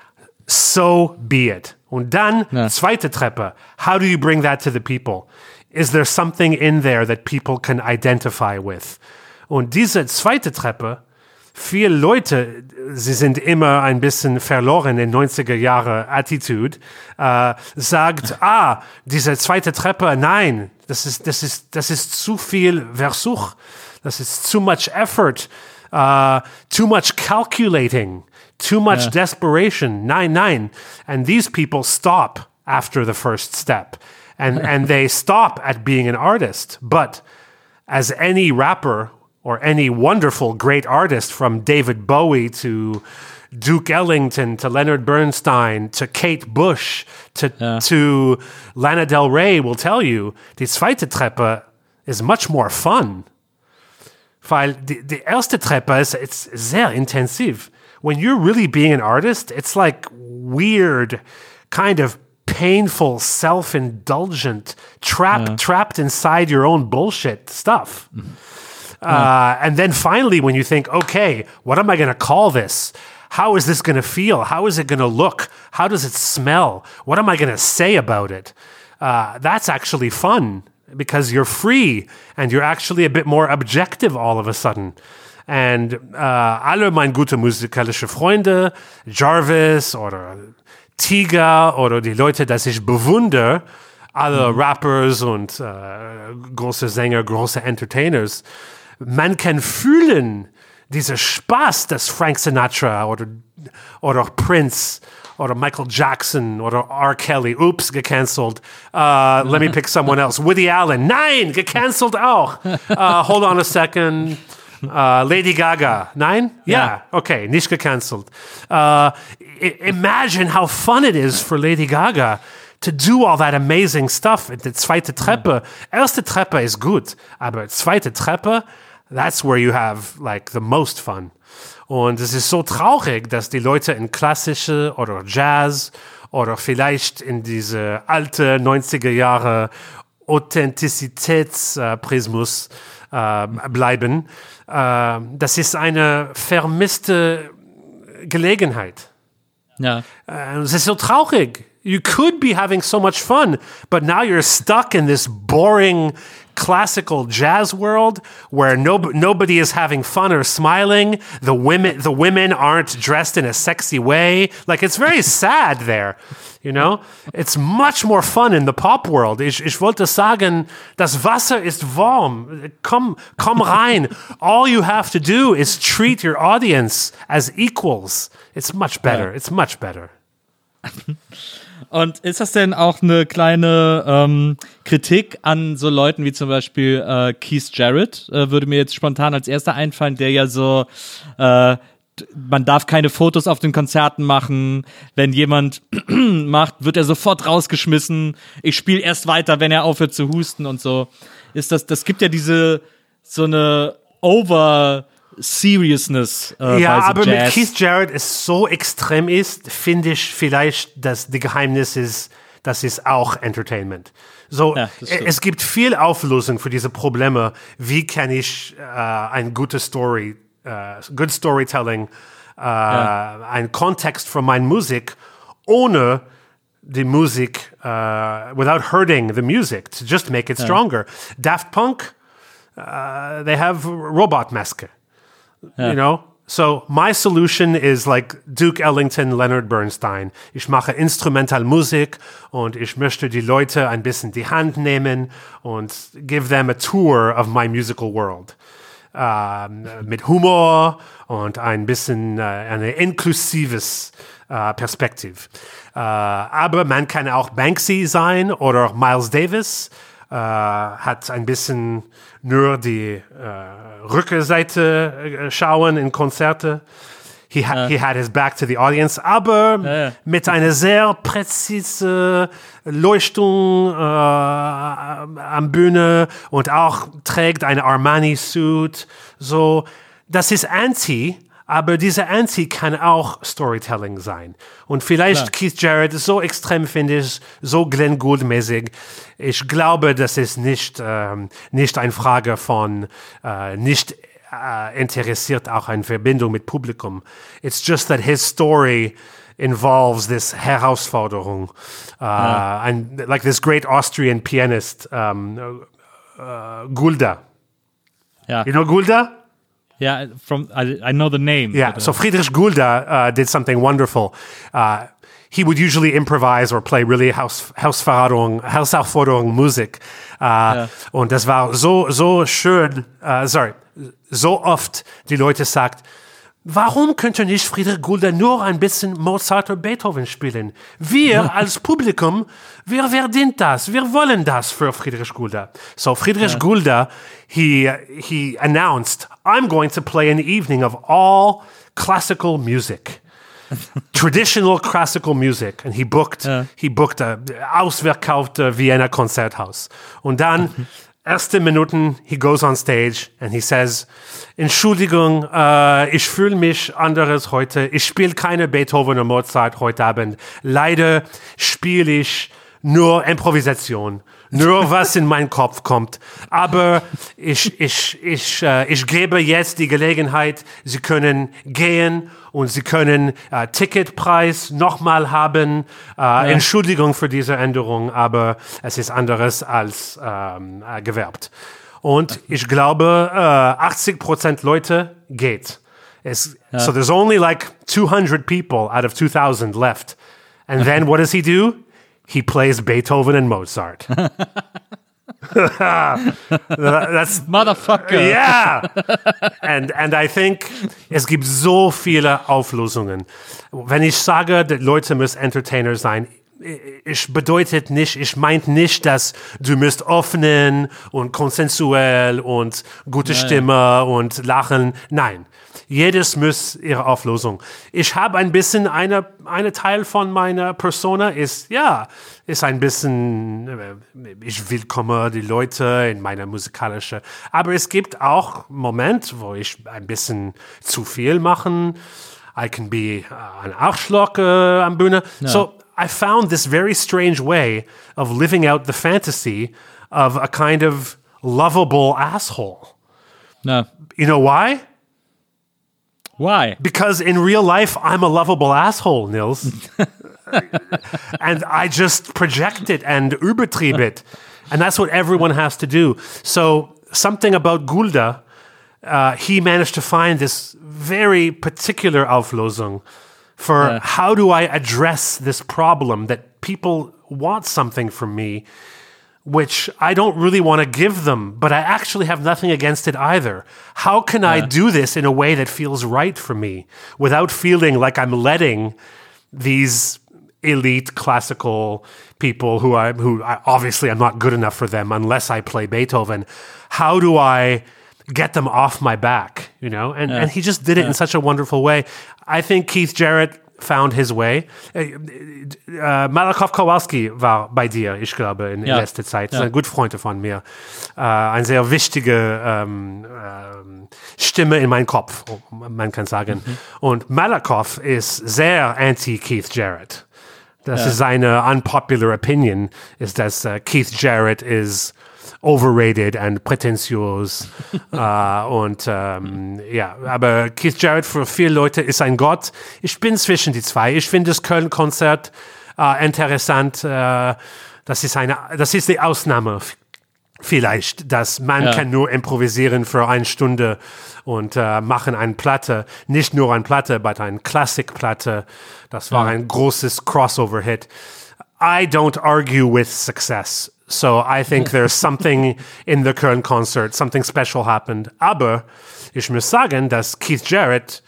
So be it. Und dann, ja. zweite Treppe. How do you bring that to the people? Is there something in there that people can identify with? Und diese zweite Treppe, viele Leute, sie sind immer ein bisschen verloren in neunziger Jahre Attitude, äh, sagt, ah, diese zweite Treppe, nein, das ist, das ist, das ist zu viel Versuch. Das ist too much effort. Uh, too much calculating, too much yeah. desperation. Nine, nine. And these people stop after the first step. And, and they stop at being an artist. But as any rapper or any wonderful great artist, from David Bowie to Duke Ellington to Leonard Bernstein to Kate Bush to, yeah. to Lana Del Rey will tell you, die zweite Treppe is much more fun. Weil die, die erste Treppe ist it's sehr intensiv. When you're really being an artist, it's like weird, kind of painful, self-indulgent, trapped, yeah. trapped inside your own bullshit stuff. Mm-hmm. Uh, yeah. And then finally, when you think, okay, what am I going to call this? how is this going to feel? How is it going to look? How does it smell? What am I going to say about it? Uh, that's actually fun because you're free and you're actually a bit more objective all of a sudden. And uh, alle meine gute musikalische Freunde, Jarvis oder Tiga oder die Leute, die ich bewundere, alle mhm. Rappers und äh, große Sänger, große Entertainers, man kann fühlen dieser Spaß, dass Frank Sinatra oder, oder Prince oder Michael Jackson oder R. Kelly, oops, gecancelt. Uh, let me pick someone else. Woody Allen, nein, gecancelt auch. Uh, hold on a second. Uh, Lady Gaga, nein? Yeah, yeah. Okay, nicht gecancelt. Uh, I- imagine how fun it is for Lady Gaga to do all that amazing stuff. Die zweite Treppe, erste Treppe ist gut, aber zweite Treppe, that's where you have like the most fun. Und es ist so traurig, dass die Leute in klassische oder Jazz oder vielleicht in diese alte neunziger Jahre Authentizitätsprismus äh, bleiben. Äh, das ist eine vermisste Gelegenheit. Ja. Äh, es ist so traurig. You could be having so much fun, but now you're stuck in this boring classical jazz world where no, nobody is having fun or smiling. The women, the women aren't dressed in a sexy way. Like, it's very sad there, you know? It's much more fun in the pop world. Ich, ich wollte sagen, das Wasser ist warm. Komm, komm rein. All you have to do is treat your audience as equals. It's much better. Ja. It's much better. Und ist das denn auch eine kleine ähm, Kritik an so Leuten wie zum Beispiel äh, Keith Jarrett, äh, würde mir jetzt spontan als erster einfallen, der ja so, äh, man darf keine Fotos auf den Konzerten machen, wenn jemand macht, wird er sofort rausgeschmissen, ich spiele erst weiter, wenn er aufhört zu husten und so. Ist das, das gibt ja diese, so eine Over- Seriousness äh, ja, bei so aber Jazz. mit Keith Jarrett es so extrem ist, finde ich vielleicht, dass die Geheimnis ist, das ist auch Entertainment. So, Ja, das stimmt. es gibt viel Auflösung für diese Probleme. Wie kann ich äh, ein gutes Story, äh, good Storytelling, äh, Ja. ein Kontext für meine Musik, ohne die Musik, uh, without hurting the music, to just make it stronger. Daft Punk, uh, they have Robot Maske. You know? So my solution is like Duke Ellington, Leonard Bernstein. Ich mache Instrumental Musik und ich möchte die Leute ein bisschen die Hand nehmen und give them a tour of my musical world. Ähm, mit Humor und ein bisschen äh, eine inklusives äh, Perspektiv. Äh, aber man kann auch Banksy sein oder Miles Davis. Uh, hat ein bisschen nur die uh, Rückseite uh, schauen in Konzerte. He, ha- ja. he had his back to the audience, aber ja, ja. mit einer sehr präzise Leuchtung uh, am Bühne und auch trägt eine Armani-Suit. So, das ist Anti, aber diese Anti kann auch Storytelling sein. Und vielleicht Klar. Keith Jarrett ist so extrem, finde ich, so Glenn Gould-mäßig. Ich glaube, das ist nicht, ähm, nicht eine Frage von äh, nicht äh, interessiert auch eine Verbindung mit Publikum. It's just that his story involves this Herausforderung. Uh, ja. And like this great Austrian pianist, um, uh, Gulda. Ja. You know Gulda? Yeah, from I, I know the name. Yeah, but, uh, so Friedrich Gulda uh, did something wonderful. Uh, he would usually improvise or play really Haus, Hausverratung, Hausaufforderung Musik. Uh, ja. Und das war so, so schön, uh, sorry, so oft die Leute sagt, warum könnte nicht Friedrich Gulda nur ein bisschen Mozart oder Beethoven spielen? Wir als Publikum, wir verdient das, wir wollen das für Friedrich Gulda. So Friedrich ja. Gulda, he, he announced, I'm going to play an evening of all classical music. Traditional classical music. And he booked, ja. he booked a ausverkaufte Vienna Konzerthaus. Und dann erste Minuten, he goes on stage and he says, Entschuldigung, uh, ich fühle mich anderes heute. Ich spiele keine Beethoven oder Mozart heute Abend. Leider spiele ich nur Improvisation, Nur was in meinen Kopf kommt. Aber ich, ich, ich, äh, ich gebe jetzt die Gelegenheit, Sie können gehen und Sie können äh, Ticketpreis nochmal haben. Äh, ja. Entschuldigung für diese Änderung, aber es ist anderes als ähm, äh, gewerbt. Und ich glaube, äh, achtzig Prozent Leute geht. Es, ja. So there's only like two hundred people out of two thousand left. And then what does he do? He plays Beethoven and Mozart. That's Motherfucker. Yeah. And and I think es gibt so viele Auflösungen. Wenn ich sage, die Leute müssen Entertainer sein, ich bedeutet nicht, ich meint nicht, dass du müsst öffnen und konsensuell und gute Nein. Stimme und lachen. Nein. Jedes muss ihre Auflösung. Ich habe ein bisschen, eine, eine Teil von meiner Persona ist, ja, ist ein bisschen, ich willkomme die Leute in meiner musikalischen, aber es gibt auch Momente, wo ich ein bisschen zu viel machen. I can be ein Arschloch äh, am Bühne. No. So I found this very strange way of living out the fantasy of a kind of lovable asshole. No. You know why? Why? Because in real life, I'm a lovable asshole, Nils. And I just project it and übertrieb it. And that's what everyone has to do. So something about Gulda, uh, he managed to find this very particular Auflösung for yeah. how do I address this problem that people want something from me, which I don't really want to give them, but I actually have nothing against it either. How can yeah. I do this in a way that feels right for me without feeling like I'm letting these elite classical people who I who I, obviously I'm not good enough for them unless I play Beethoven. How do I get them off my back, you know? And yeah. and he just did it yeah. in such a wonderful way. I think Keith Jarrett found his way. Äh, äh, Malakoff Kowalski war bei dir, ich glaube, in, ja. in letzter Zeit. Das ist ja. ein guter Freund von mir. Äh, eine sehr wichtige ähm, ähm, Stimme in meinem Kopf, man kann sagen. Mhm. Und Malakoff ist sehr anti-Keith Jarrett. Das ja. ist seine unpopular opinion, ist, dass uh, Keith Jarrett ist overrated and prätentiös. uh, und ähm, ja, aber Keith Jarrett für viele Leute ist ein Gott. Ich bin zwischen die zwei. Ich finde das Köln-Konzert äh, interessant. Äh, das ist eine, das ist die Ausnahme vielleicht, dass man ja. kann nur improvisieren für eine Stunde und äh, machen eine Platte. Nicht nur eine Platte, aber eine Klassikplatte. Das war ja. ein großes Crossover-Hit. I don't argue with success. So I think there's something in the Köln concert, something special happened. Aber ich muss sagen, dass Keith Jarrett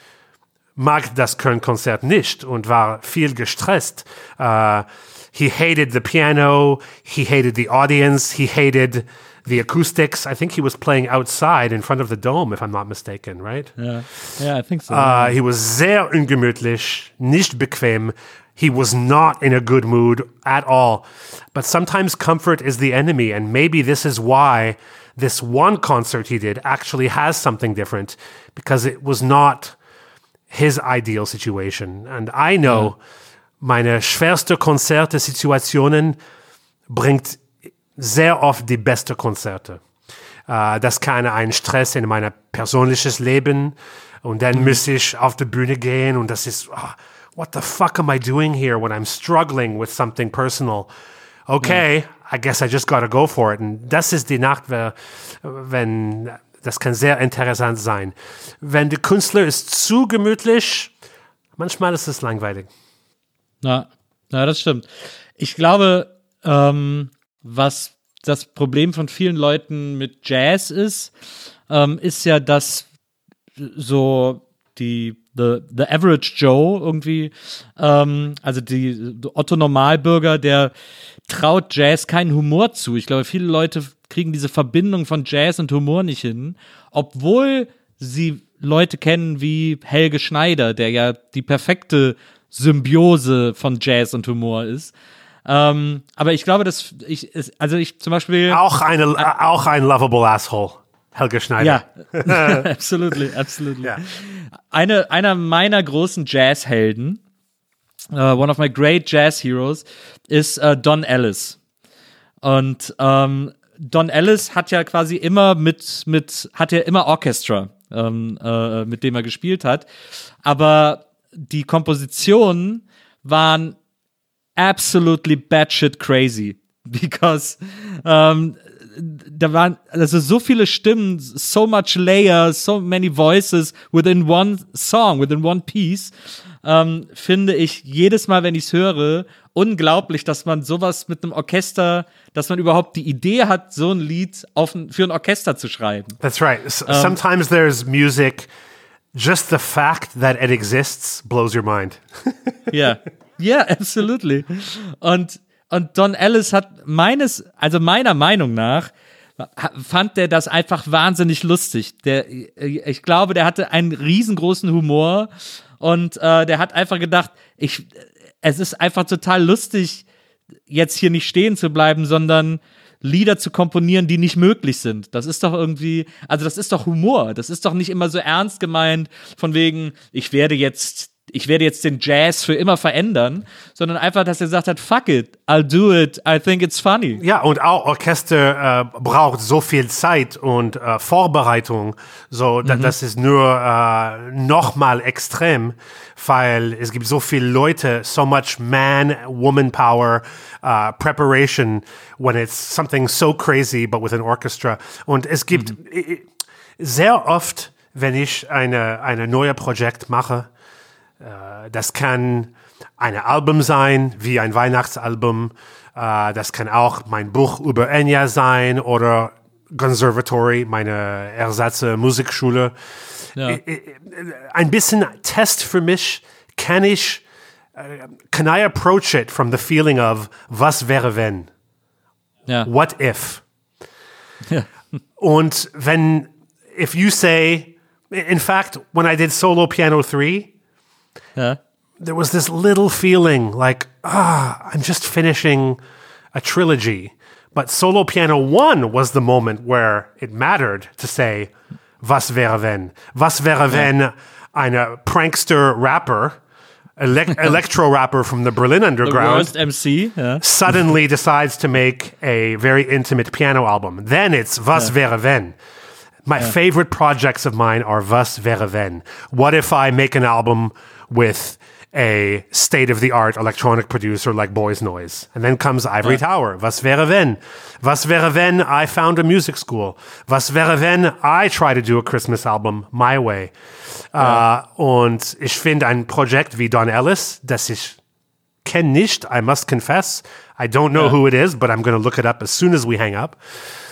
mag das Köln-Konzert nicht und war viel gestresst. Uh, he hated the piano, he hated the audience, he hated the acoustics. I think he was playing outside in front of the dome, if I'm not mistaken, right? Yeah, yeah, I think so. Uh, he was sehr ungemütlich, nicht bequem. He was not in a good mood at all. But sometimes comfort is the enemy, and maybe this is why this one concert he did actually has something different, because it was not his ideal situation. And I know yeah. meine schwerste Konzerte-Situationen bringt sehr oft die beste Konzerte. Uh, das kann ein Stress in meinem persönliches Leben, und dann mhm. muss ich auf die Bühne gehen, und das ist... Oh, what the fuck am I doing here when I'm struggling with something personal? Okay, yeah. I guess I just gotta go for it. Und das ist die Nacht, wenn, das kann sehr interessant sein. Wenn der Künstler ist zu gemütlich, manchmal ist es langweilig. Ja, ja, das stimmt. Ich glaube, ähm, was das Problem von vielen Leuten mit Jazz ist, ähm, ist ja, dass so die The, the Average Joe irgendwie, ähm, also die Otto Normalbürger, der traut Jazz keinen Humor zu. Ich glaube, viele Leute kriegen diese Verbindung von Jazz und Humor nicht hin, obwohl sie Leute kennen wie Helge Schneider, der ja die perfekte Symbiose von Jazz und Humor ist. Ähm, aber ich glaube, dass ich, also ich zum Beispiel auch eine, äh, auch ein lovable asshole. Helge Schneider. Ja, absolutely, absolutely. Ja. Eine, einer meiner großen Jazzhelden, uh, one of my great jazz heroes, ist uh, Don Ellis. Und ähm, Don Ellis hat ja quasi immer mit, mit hat ja immer Orchestra, ähm, äh, mit dem er gespielt hat. Aber die Kompositionen waren absolutely batshit crazy. Because ähm, da waren also so viele Stimmen, so much layers, so many voices within one song, within one piece. Ähm, finde ich jedes Mal, wenn ich es höre, unglaublich, dass man sowas mit einem Orchester, dass man überhaupt die Idee hat, so ein Lied auf ein, für ein Orchester zu schreiben. That's right. S- um, sometimes there's music, just the fact that it exists blows your mind. Ja, ja, absolutely. Und, und Don Ellis hat meines, also meiner Meinung nach, fand der das einfach wahnsinnig lustig. Der, ich glaube, der hatte einen riesengroßen Humor und äh, der hat einfach gedacht, ich, es ist einfach total lustig, jetzt hier nicht stehen zu bleiben, sondern Lieder zu komponieren, die nicht möglich sind. Das ist doch irgendwie, also das ist doch Humor. Das ist doch nicht immer so ernst gemeint, von wegen, ich werde jetzt ich werde jetzt den Jazz für immer verändern, sondern einfach, dass er gesagt hat, fuck it, I'll do it, I think it's funny. Ja, und auch Orchester äh, braucht so viel Zeit und äh, Vorbereitung, so mhm. da, das ist nur äh, noch mal extrem, weil es gibt so viele Leute, so much man, woman power, uh, preparation, when it's something so crazy, but with an orchestra. Und es gibt mhm. sehr oft, wenn ich eine, eine neue Projekt mache, Uh, das kann ein Album sein, wie ein Weihnachtsalbum. Uh, das kann auch mein Buch über Enya sein oder Conservatory, meine Ersatze Musikschule. Ja. Ein bisschen Test für mich, kann ich, uh, can I approach it from the feeling of, was wäre wenn? Ja. What if? Ja. Und wenn, if you say, in fact, when I did Solo Piano three, yeah. there was this little feeling like, ah, I'm just finishing a trilogy. But Solo Piano one was the moment where it mattered to say, was wäre wenn? Was wäre wenn eine Prankster-Rapper, elec- electro-rapper from the Berlin Underground, the worst M C, yeah. suddenly decides to make a very intimate piano album. Then it's was yeah. wäre wenn? My yeah. favorite projects of mine are was wäre wenn? What if I make an album with a state-of-the-art electronic producer like Boys Noise? And then comes Ivory yeah. Tower. Was wäre wenn? Was wäre wenn I found a music school? Was wäre wenn I try to do a Christmas album my way? Yeah. Uh, und ich finde ein Projekt wie Don Ellis, das ich kenne nicht, I must confess. I don't know yeah. who it is, but I'm going to look it up as soon as we hang up.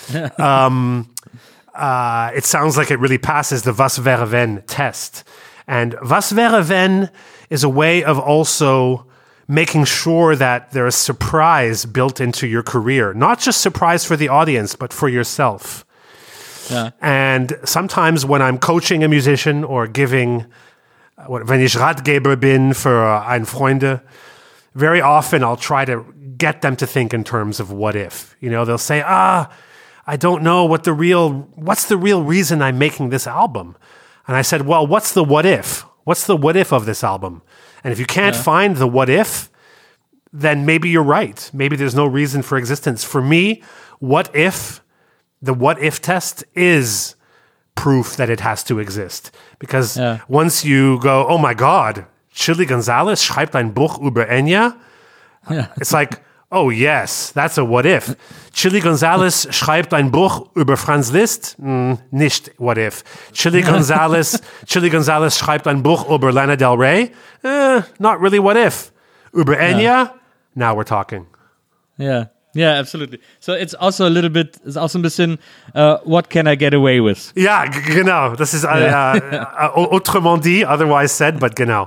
um, uh, it sounds like it really passes the Was wäre wenn test. And was wäre wenn is a way of also making sure that there is surprise built into your career. Not just surprise for the audience, but for yourself. Yeah. And sometimes when I'm coaching a musician or giving, wenn ich Ratgeber bin für ein Freunde, very often I'll try to get them to think in terms of what if. You know, they'll say, ah, I don't know what the real, what's the real reason I'm making this album? And I said, well, what's the what if? What's the what if of this album? And if you can't yeah. find the what if, then maybe you're right. Maybe there's no reason for existence. For me, what if, the what if test is proof that it has to exist. Because yeah. once you go, oh my God, Chilly Gonzalez schreibt ein Buch über Enya, yeah. it's like, oh yes, that's a what if. Chilly Gonzalez schreibt ein Buch über Franz Liszt, mm, nicht what if. Chilly Gonzalez, Chilly Gonzalez schreibt ein Buch über Lana Del Rey, eh, not really what if. Über Enya, yeah. now we're talking. Yeah, yeah, absolutely. So it's also a little bit, it's also ein bisschen, uh, what can I get away with? Ja, g- genau. Das ist yeah. uh, uh, autrement dit, otherwise said, but genau.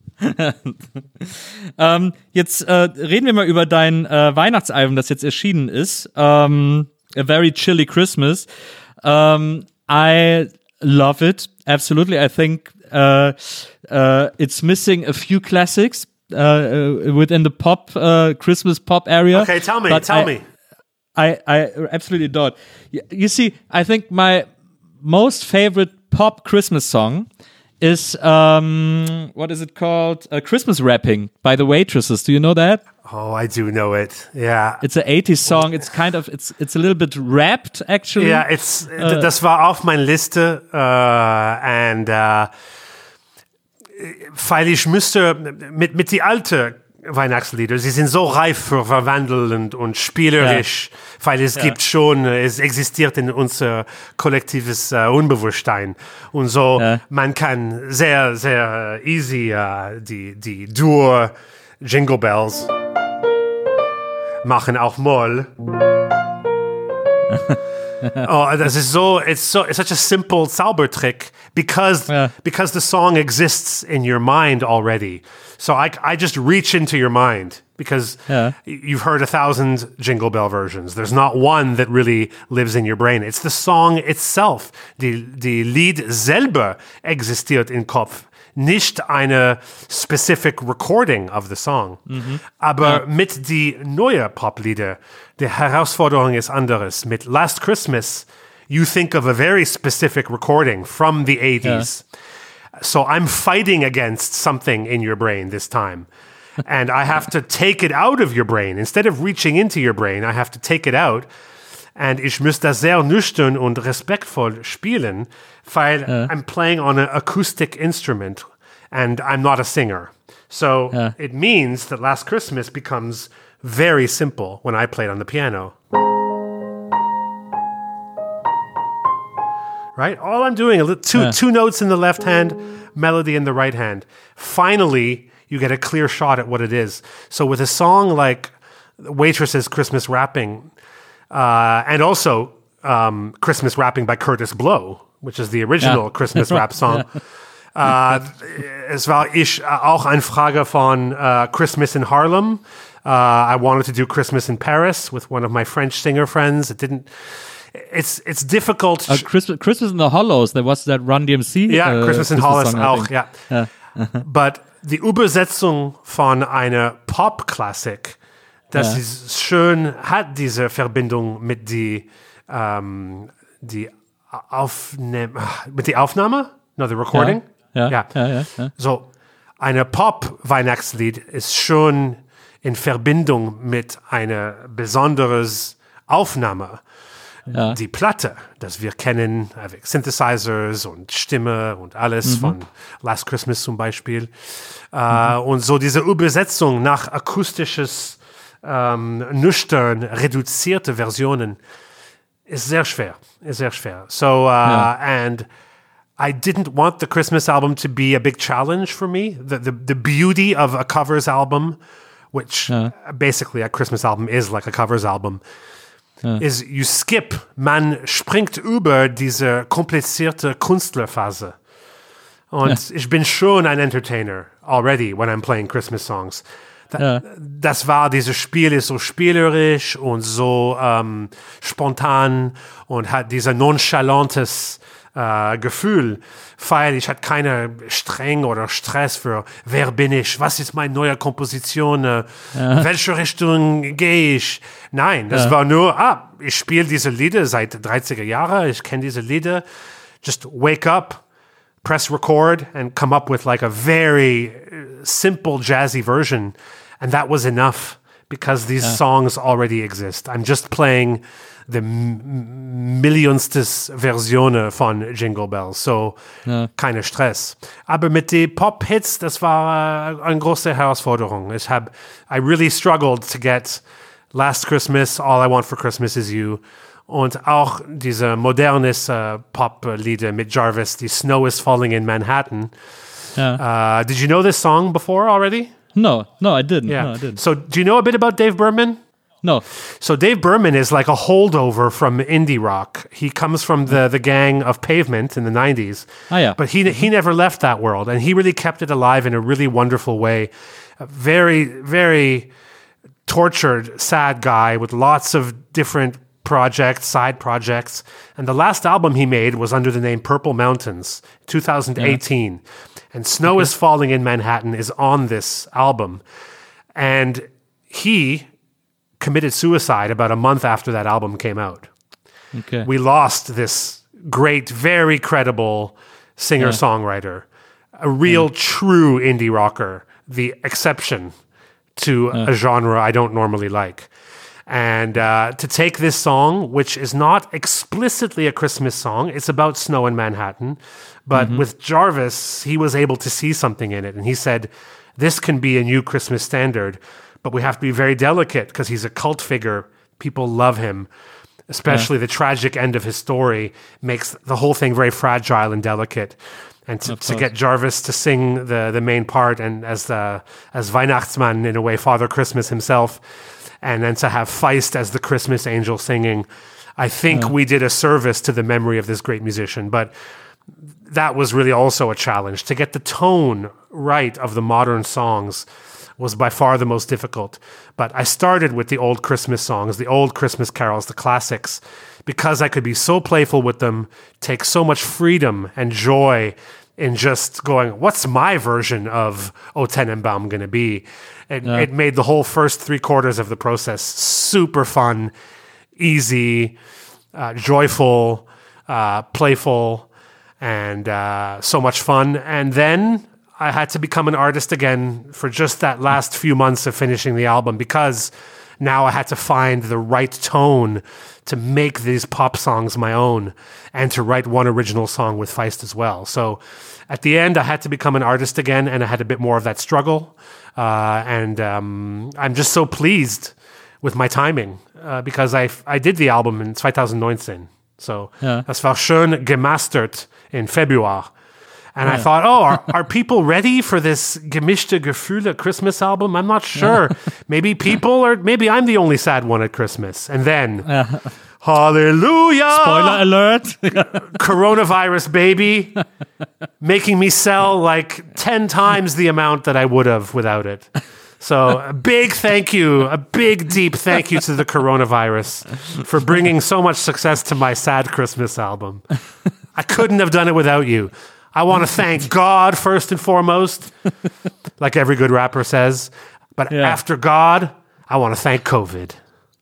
ähm, jetzt äh, reden wir mal über dein äh, Weihnachtsalbum, das jetzt erschienen ist. Um, A Very Chilly Christmas. Um, I love it. Absolutely. I think uh, uh, it's missing a few classics uh, uh, within the pop, uh, Christmas pop area. Okay, tell me, tell I, me. I, I absolutely adore it. You see, I think my most favorite pop Christmas song is um, what is it called? Uh, Christmas Wrapping by the Waitresses. Do you know that? Oh, I do know it. Yeah. It's an eighties song. It's kind of it's it's a little bit rapped actually. Ja, it's, uh, das war auf meiner Liste uh, and uh, weil ich müsste mit, mit die alte Weihnachtslieder, sie sind so reif für verwandelnd und spielerisch, ja. weil es ja. gibt schon, es existiert in unser kollektives uh, Unbewusstsein und so, ja. man kann sehr, sehr easy uh, die, die Dur Jingle Bells machen, auch Moll. Oh, das ist so, it's so, it's such a simple Zaubertrick because, yeah. because the song exists in your mind already. So I, I just reach into your mind because yeah. you've heard a thousand Jingle Bell versions. There's not one that really lives in your brain. It's the song itself. Die, die Lied selber existiert im Kopf. Nicht eine specific recording of the song. Mhm. Aber ja. mit die neue Poplieder, die Herausforderung ist anderes. Mit Last Christmas, you think of a very specific recording from the eighties. Ja. So I'm fighting against something in your brain this time. And I have to take it out of your brain. Instead of reaching into your brain, I have to take it out. And ich muss das sehr nüchtern und respektvoll spielen, weil ja. I'm playing on an acoustic instrument and I'm not a singer. So ja. it means that Last Christmas becomes very simple when I play it on the piano. Right? All I'm doing, a little, two, yeah. two notes in the left hand, melody in the right hand. Finally, you get a clear shot at what it is. So with a song like Waitress's Christmas Wrapping, uh, and also um, Christmas Wrapping by Curtis Blow, which is the original yeah. Christmas rap song. uh, es war ich auch eine Frage von uh, Christmas in Harlem. Uh, I wanted to do Christmas in Paris with one of my French singer friends. It didn't... It's it's difficult. Uh, Christmas, Christmas in the Hollows. There was that Run D M C. Ja, uh, Christmas in Hollows auch, ja. ja. But die Übersetzung von einer Pop-Klassik, das ja. ist schön, hat diese Verbindung mit die ähm, die Aufnahme, mit die Aufnahme, no, the recording. Ja, ja, ja. ja, ja, ja. So eine Pop-Weihnachtslied ist schon in Verbindung mit einer besonderes Aufnahme. Ja. Die Platte, das wir kennen, avec Synthesizers und Stimme und alles mhm. von Last Christmas zum Beispiel. Mhm. Uh, und so diese Übersetzung nach akustisches, ähm, nüchtern, reduzierte Versionen ist sehr schwer, ist sehr schwer. So, uh, ja. and I didn't want the Christmas album to be a big challenge for me. The, the, the beauty of a covers album, which ja. basically a Christmas album is like a covers album, Ja. is you skip, man springt über diese komplizierte Künstlerphase. Und ja. ich bin schon ein Entertainer already when I'm playing Christmas songs. Da, ja. Das war, dieses Spiel ist so spielerisch und so ähm, spontan und hat dieser nonchalantes äh, Gefühl, weil ich hatte keine Streng oder Stress für wer bin ich, was ist meine neue Komposition, äh, ja. welche Richtung gehe ich. Nein, das ja. war nur, ah, ich spiele diese Lieder seit dreißiger Jahren, ich kenne diese Lieder, just wake up, press record and come up with like a very simple jazzy version, and that was enough because these ja. songs already exist. I'm just playing the m- millionstes Version von Jingle Bells, so ja. keine Stress. Aber mit den Pop-Hits, das war eine große Herausforderung. Ich hab, I really struggled to get Last Christmas, All I Want for Christmas Is You und auch diese modernes uh, Pop-Lieder mit Jarvis, die Snow is Falling in Manhattan. Ja. Uh, did you know this song before already? No, no, I didn't. Yeah. No, I didn't. So do you know a bit about Dave Berman? No. So Dave Berman is like a holdover from indie rock. He comes from the, the gang of Pavement in the nineties. Ah, yeah. But he he never left that world, and he really kept it alive in a really wonderful way. A very, very tortured, sad guy with lots of different projects, side projects. And the last album he made was under the name Purple Mountains, twenty eighteen. Yeah. And Snow is Falling in Manhattan is on this album. And he committed suicide about a month after that album came out. Okay. We lost this great, very credible singer-songwriter. a real true indie rocker, the exception to a genre I don't normally like. And uh, to take this song, which is not explicitly a Christmas song, it's about snow in Manhattan, but mm-hmm. with Jarvis, he was able to see something in it. And he said, this can be a new Christmas standard, but we have to be very delicate because he's a cult figure. People love him. Especially yeah. the tragic end of his story makes the whole thing very fragile and delicate. And to, to get Jarvis to sing the, the main part and as the as Weihnachtsmann, in a way, Father Christmas himself, and then to have Feist as the Christmas angel singing, I think yeah. we did a service to the memory of this great musician. But that was really also a challenge. To get the tone right of the modern songs was by far the most difficult. But I started with the old Christmas songs, the old Christmas carols, the classics, because I could be so playful with them, take so much freedom and joy in just going, what's my version of O Tannenbaum going to be? It, yeah. it made the whole first three quarters of the process super fun, easy, uh, joyful, uh, playful, and uh, so much fun. And then I had to become an artist again for just that last few months of finishing the album, because now I had to find the right tone to make these pop songs my own and to write one original song with Feist as well. So at the end, I had to become an artist again, and I had a bit more of that struggle. Uh, and um, I'm just so pleased with my timing uh, because I, I did the album in twenty nineteen. So ja. das war schön gemastert in Februar. And yeah. I thought, oh, are, are people ready for this Gemischte Gefühle Christmas album? I'm not sure. Maybe people, or maybe I'm the only sad one at Christmas. And then, yeah. hallelujah! Spoiler alert! Coronavirus, baby. Making me sell like ten times the amount that I would have without it. So a big thank you, a big, deep thank you to the coronavirus for bringing so much success to my sad Christmas album. I couldn't have done it without you. I want to thank God first and foremost, like every good rapper says. But ja. after God, I want to thank COVID.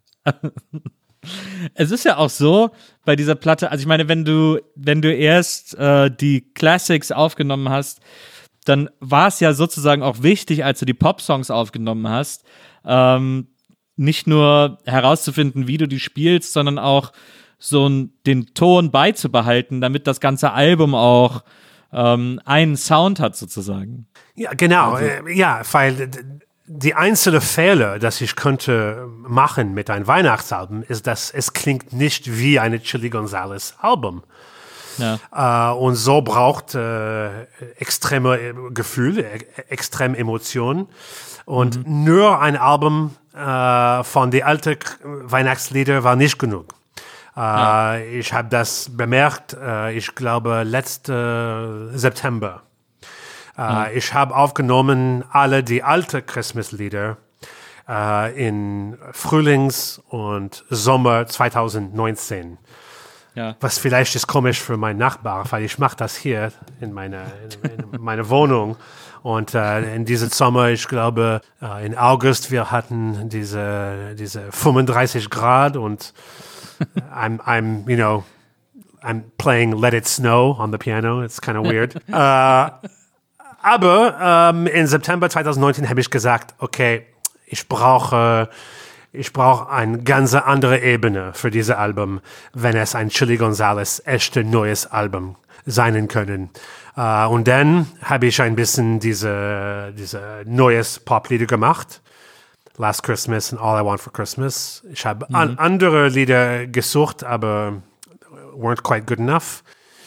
Es ist ja auch so bei dieser Platte, also ich meine, wenn du, wenn du erst äh, die Classics aufgenommen hast, dann war es ja sozusagen auch wichtig, als du die Pop-Songs aufgenommen hast, ähm, nicht nur herauszufinden, wie du die spielst, sondern auch so den Ton beizubehalten, damit das ganze Album auch ähm, einen Sound hat sozusagen. Ja, genau. Also. Äh, ja, weil die einzelne Fehler, das ich könnte machen mit einem Weihnachtsalbum, ist, dass es klingt nicht wie ein Chili Gonzales Album. Ja. Äh, und so braucht äh, extreme Gefühle, e- extreme Emotionen. Und mhm. nur ein Album äh, von den alten Weihnachtsliedern war nicht genug. Äh, ja. Ich habe das bemerkt, äh, ich glaube, letzten September. Äh, ja. Ich habe aufgenommen alle die alten Christmaslieder äh, in Frühlings- und Sommer zwanzig neunzehn. Ja. Was vielleicht ist komisch für meinen Nachbar, weil ich mache das hier in meiner in, in meine Wohnung. Und äh, in diesem Sommer, ich glaube, äh, in August, wir hatten diese diese fünfunddreißig Grad und I'm I'm you know I'm playing Let It Snow on the piano. It's kind of weird. äh, aber ähm, in September zwanzig neunzehn habe ich gesagt, okay, ich brauche Ich brauche eine ganz andere Ebene für dieses Album, wenn es ein Chili Gonzales echtes neues Album sein können. Uh, und dann habe ich ein bisschen diese, diese neues Poplieder gemacht. Last Christmas and All I Want for Christmas. Ich habe mhm. an, andere Lieder gesucht, aber weren't quite good enough.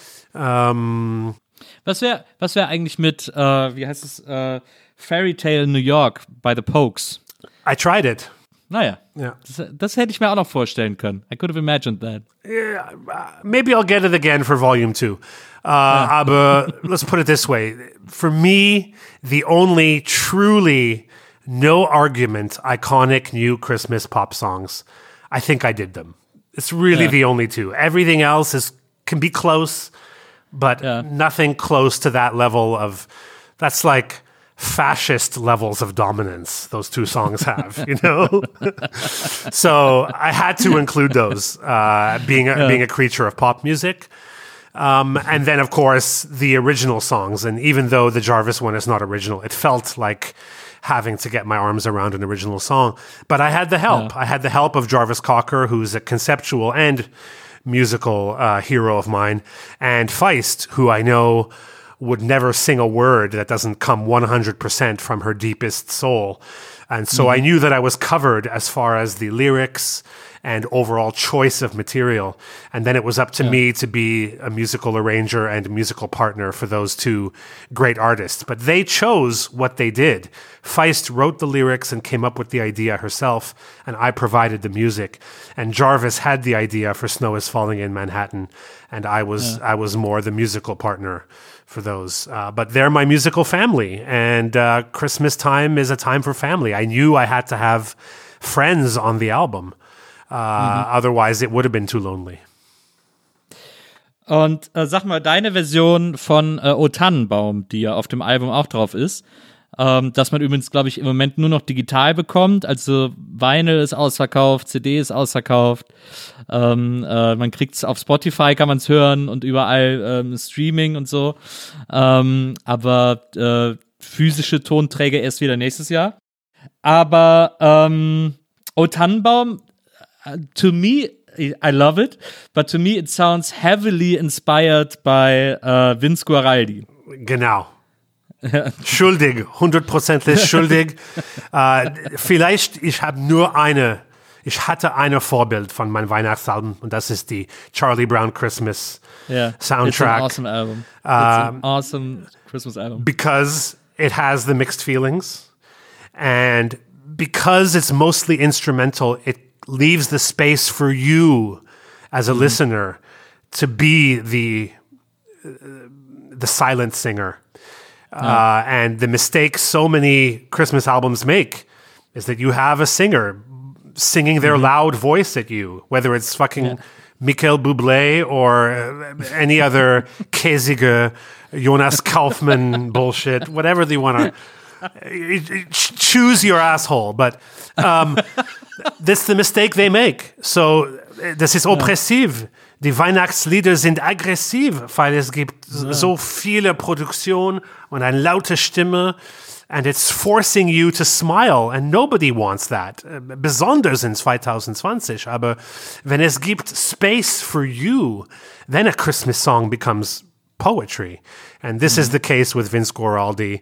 Um, was wäre was wär eigentlich mit, uh, wie heißt es, uh, Fairy Tale New York by the Pokes? I tried it. Naja, ja. das, das hätte ich mir auch noch vorstellen können. I could have imagined that. Yeah, maybe I'll get it again for volume two. Uh, yeah. Aber let's put it this way. For me, the only truly no argument iconic new Christmas pop songs, I think I did them. It's really yeah. the only two. Everything else is can be close, but yeah. nothing close to that level of, that's like fascist levels of dominance those two songs have, you know? So I had to include those, uh, being, a, yeah. being a creature of pop music. Um, and then, of course, the original songs. And even though the Jarvis one is not original, it felt like having to get my arms around an original song. But I had the help. Yeah. I had the help of Jarvis Cocker, who's a conceptual and musical uh, hero of mine, and Feist, who I know would never sing a word that doesn't come one hundred percent from her deepest soul. And so mm-hmm. I knew that I was covered as far as the lyrics and overall choice of material. And then it was up to yeah. me to be a musical arranger and a musical partner for those two great artists. But they chose what they did. Feist wrote the lyrics and came up with the idea herself, and I provided the music. And Jarvis had the idea for Snow is Falling in Manhattan, and I was yeah. I was more the musical partner for those. Uh, but they're my musical family, and uh, Christmas time is a time for family. I knew I had to have friends on the album. Uh, mhm. Otherwise, it would have been too lonely. Und äh, sag mal, deine Version von äh, O Tannenbaum, die ja auf dem Album auch drauf ist, ähm, dass man übrigens, glaube ich, im Moment nur noch digital bekommt. Also Vinyl ist ausverkauft, C D ist ausverkauft. Ähm, äh, man kriegt es auf Spotify, kann man es hören und überall ähm, Streaming und so. Ähm, aber äh, physische Tonträger erst wieder nächstes Jahr. Aber ähm, O Tannenbaum, to me, I love it, but to me it sounds heavily inspired by uh, Vince Guaraldi. Genau. Schuldig, hundertprozentig schuldig. uh, vielleicht, ich habe nur eine, ich hatte eine Vorbild von meinem Weihnachtsalbum, und das ist die Charlie Brown Christmas yeah, soundtrack. It's an awesome album. It's um, an awesome Christmas album. Because it has the mixed feelings, and because it's mostly instrumental, it leaves the space for you as a mm-hmm. listener to be the uh, the silent singer. Uh, yeah. And the mistake so many Christmas albums make is that you have a singer singing their mm-hmm. loud voice at you, whether it's fucking yeah. Michael Bublé or uh, any other käsige Jonas Kaufmann bullshit, whatever you want to choose your asshole. But um, that's the mistake they make. So das ist oppressiv. Die Weihnachtslieder sind aggressiv, weil es gibt ja. so viele Produktion und eine laute Stimme, and it's forcing you to smile, and nobody wants that. Besonders in twenty twenty. Aber wenn es gibt space for you, then a Christmas song becomes poetry. And this mm-hmm. is the case with Vince Guaraldi,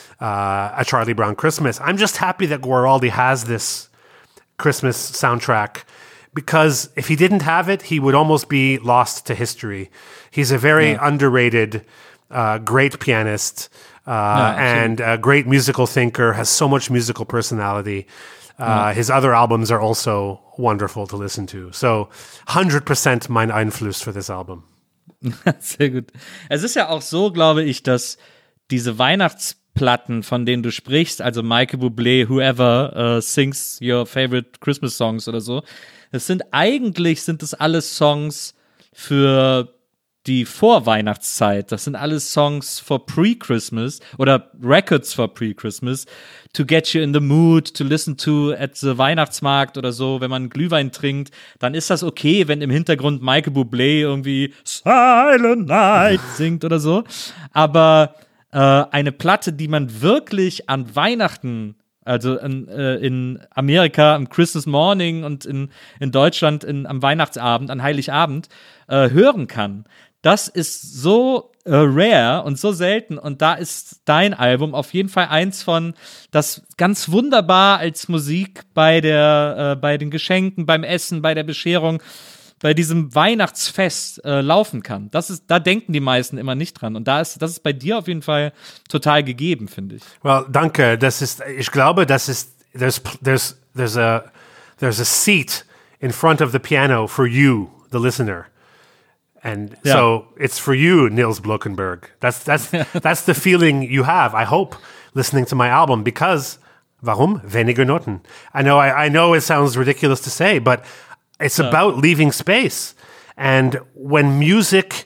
uh, A Charlie Brown Christmas. I'm just happy that Guaraldi has this Christmas soundtrack, because if he didn't have it, he would almost be lost to history. He's a very yeah. underrated, uh, great pianist, uh, no, and a great musical thinker, has so much musical personality. Uh, yeah. His other albums are also wonderful to listen to. So one hundred percent mein Einfluss für this album. Sehr gut. Es ist ja auch so, glaube ich, dass diese Weihnachtsplatten, von denen du sprichst, also Michael Bublé, whoever uh, sings your favorite Christmas songs oder so, das sind eigentlich, sind das alles Songs für die Vorweihnachtszeit. Das sind alles Songs for pre-Christmas oder Records for pre-Christmas, to get you in the mood, to listen to at the Weihnachtsmarkt oder so. Wenn man Glühwein trinkt, dann ist das okay, wenn im Hintergrund Michael Bublé irgendwie Silent Night singt oder so. Aber äh, eine Platte, die man wirklich an Weihnachten, also in, äh, in Amerika am Christmas Morning und in, in Deutschland in, am Weihnachtsabend, an Heiligabend, äh, hören kann. Das ist so äh, rare und so selten. Und da ist dein Album auf jeden Fall eins von, das ganz wunderbar als Musik bei, der, äh, bei den Geschenken, beim Essen, bei der Bescherung, bei diesem Weihnachtsfest äh, laufen kann. Das ist, da denken die meisten immer nicht dran. Und da ist, das ist bei dir auf jeden Fall total gegeben, finde ich. Well, danke. Das ist, ich glaube, das ist, there's, there's, there's a, there's a seat in front of the piano for you, the listener. And yeah. so it's for you, Nils Blockenberg. That's, that's, that's the feeling you have, I hope, listening to my album, because, warum? Weniger Noten. I know, I, I know it sounds ridiculous to say, but it's yeah. about leaving space. And when music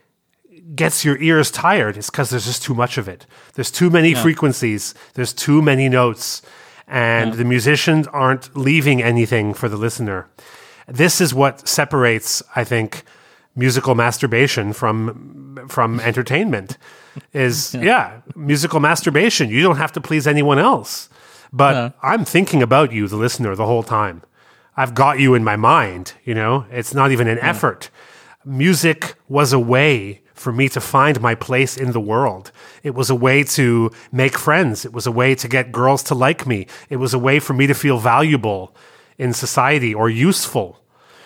gets your ears tired, it's because there's just too much of it. There's too many yeah. frequencies. There's too many notes. And yeah. the musicians aren't leaving anything for the listener. This is what separates, I think, musical masturbation from from entertainment. Is yeah, musical masturbation. You don't have to please anyone else. But Yeah. I'm thinking about you, the listener, the whole time. I've got you in my mind, you know? It's not even an effort. Music was a way for me to find my place in the world. It was a way to make friends. It was a way to get girls to like me. It was a way for me to feel valuable in society or useful.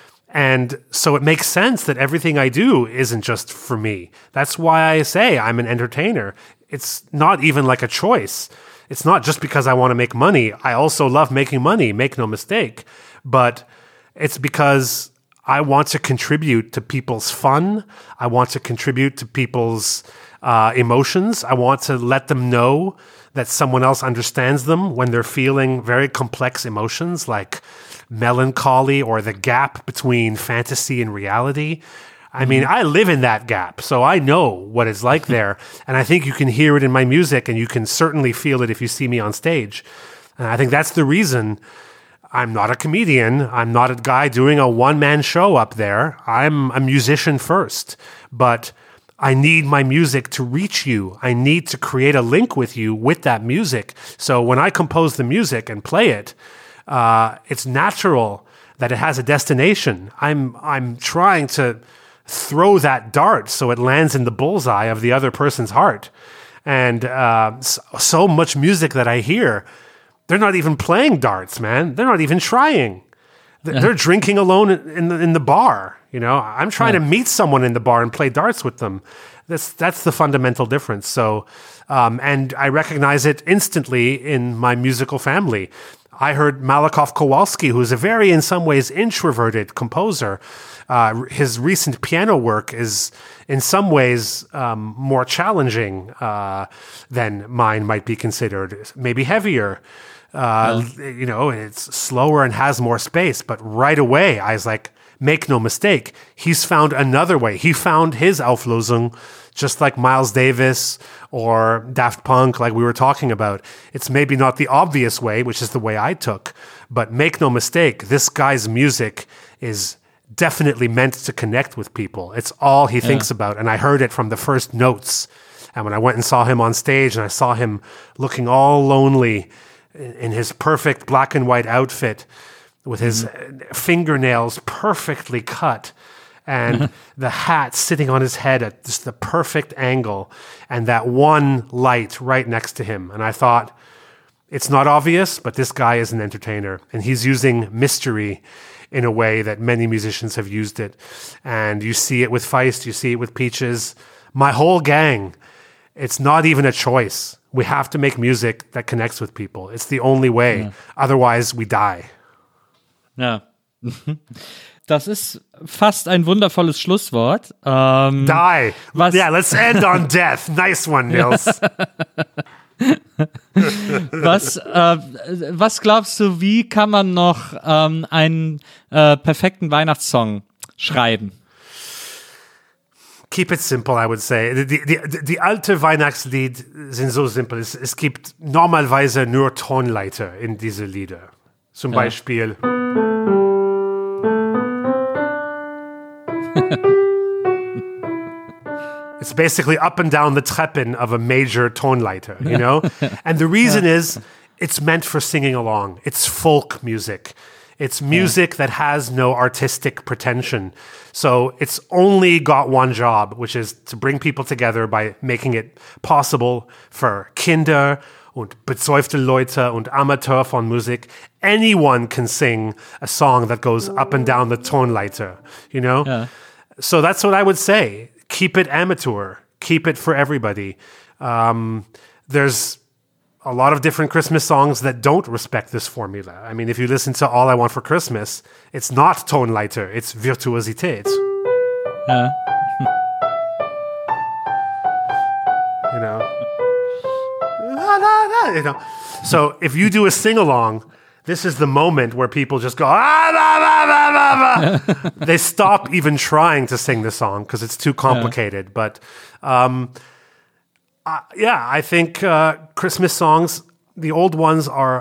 And so it makes sense that everything I do isn't just for me. That's why I say I'm an entertainer. It's not even like a choice. It's not just because I want to make money. I also love making money, make no mistake. But it's because I want to contribute to people's fun. I want to contribute to people's uh, emotions. I want to let them know that someone else understands them when they're feeling very complex emotions like melancholy or the gap between fantasy and reality. I mean, I live in that gap, so I know what it's like there. And I think you can hear it in my music, and you can certainly feel it if you see me on stage. And I think that's the reason I'm not a comedian. I'm not a guy doing a one-man show up there. I'm a musician first, but I need my music to reach you. I need to create a link with you with that music. So when I compose the music and play it, uh, it's natural that it has a destination. I'm I'm trying to throw that dart so it lands in the bullseye of the other person's heart. And uh, so, so much music that I hear, they're not even playing darts, man. They're not even trying. They're, they're drinking alone in the, in the bar. You know, I'm trying yeah. to meet someone in the bar and play darts with them. That's that's the fundamental difference. So, um, and I recognize it instantly in my musical family. I heard Malakoff Kowalski, who's a very, in some ways, introverted composer. Uh, his recent piano work is, in some ways, um, more challenging uh, than mine might be considered. Maybe heavier. Uh, yeah. You know, it's slower and has more space. But right away, I was like, make no mistake, he's found another way. He found his Auflösung, just like Miles Davis or Daft Punk, like we were talking about. It's maybe not the obvious way, which is the way I took, but make no mistake, this guy's music is definitely meant to connect with people. It's all he yeah. thinks about, and I heard it from the first notes. And when I went and saw him on stage, and I saw him looking all lonely in his perfect black and white outfit, with his mm-hmm. fingernails perfectly cut and the hat sitting on his head at just the perfect angle and that one light right next to him. And I thought, it's not obvious, but this guy is an entertainer, and he's using mystery in a way that many musicians have used it. And you see it with Feist, you see it with Peaches. My whole gang, it's not even a choice. We have to make music that connects with people. It's the only way. Yeah. Otherwise, we die. Ja. Das ist fast ein wundervolles Schlusswort. Ähm, Die. Was, yeah, let's end on death. Nice one, Nils. was, äh, was glaubst du, wie kann man noch ähm, einen äh, perfekten Weihnachtssong schreiben? Keep it simple, I would say. Die, die, die alte Weihnachtslied sind so simpel. Es, es gibt normalerweise nur Tonleiter in diese Lieder. Zum ja. Beispiel. It's basically up and down the Treppen of a major Tonleiter, you know? And the reason is it's meant for singing along. It's folk music. It's music yeah. that has no artistic pretension. So it's only got one job, which is to bring people together by making it possible for Kinder und besäufte Leute und Amateur von Musik. Anyone can sing a song that goes up and down the Tonleiter, you know? Yeah. So that's what I would say. Keep it amateur. Keep it for everybody. Um, there's a lot of different Christmas songs that don't respect this formula. I mean, if you listen to All I Want for Christmas, it's not Tonleiter, it's Virtuosität. Yeah. You know? You know? So if you do a sing-along, this is the moment where people just go, ah, bah, bah, bah, bah, bah. They stop even trying to sing the song because it's too complicated. Yeah. But um, uh, yeah, I think uh, Christmas songs, the old ones are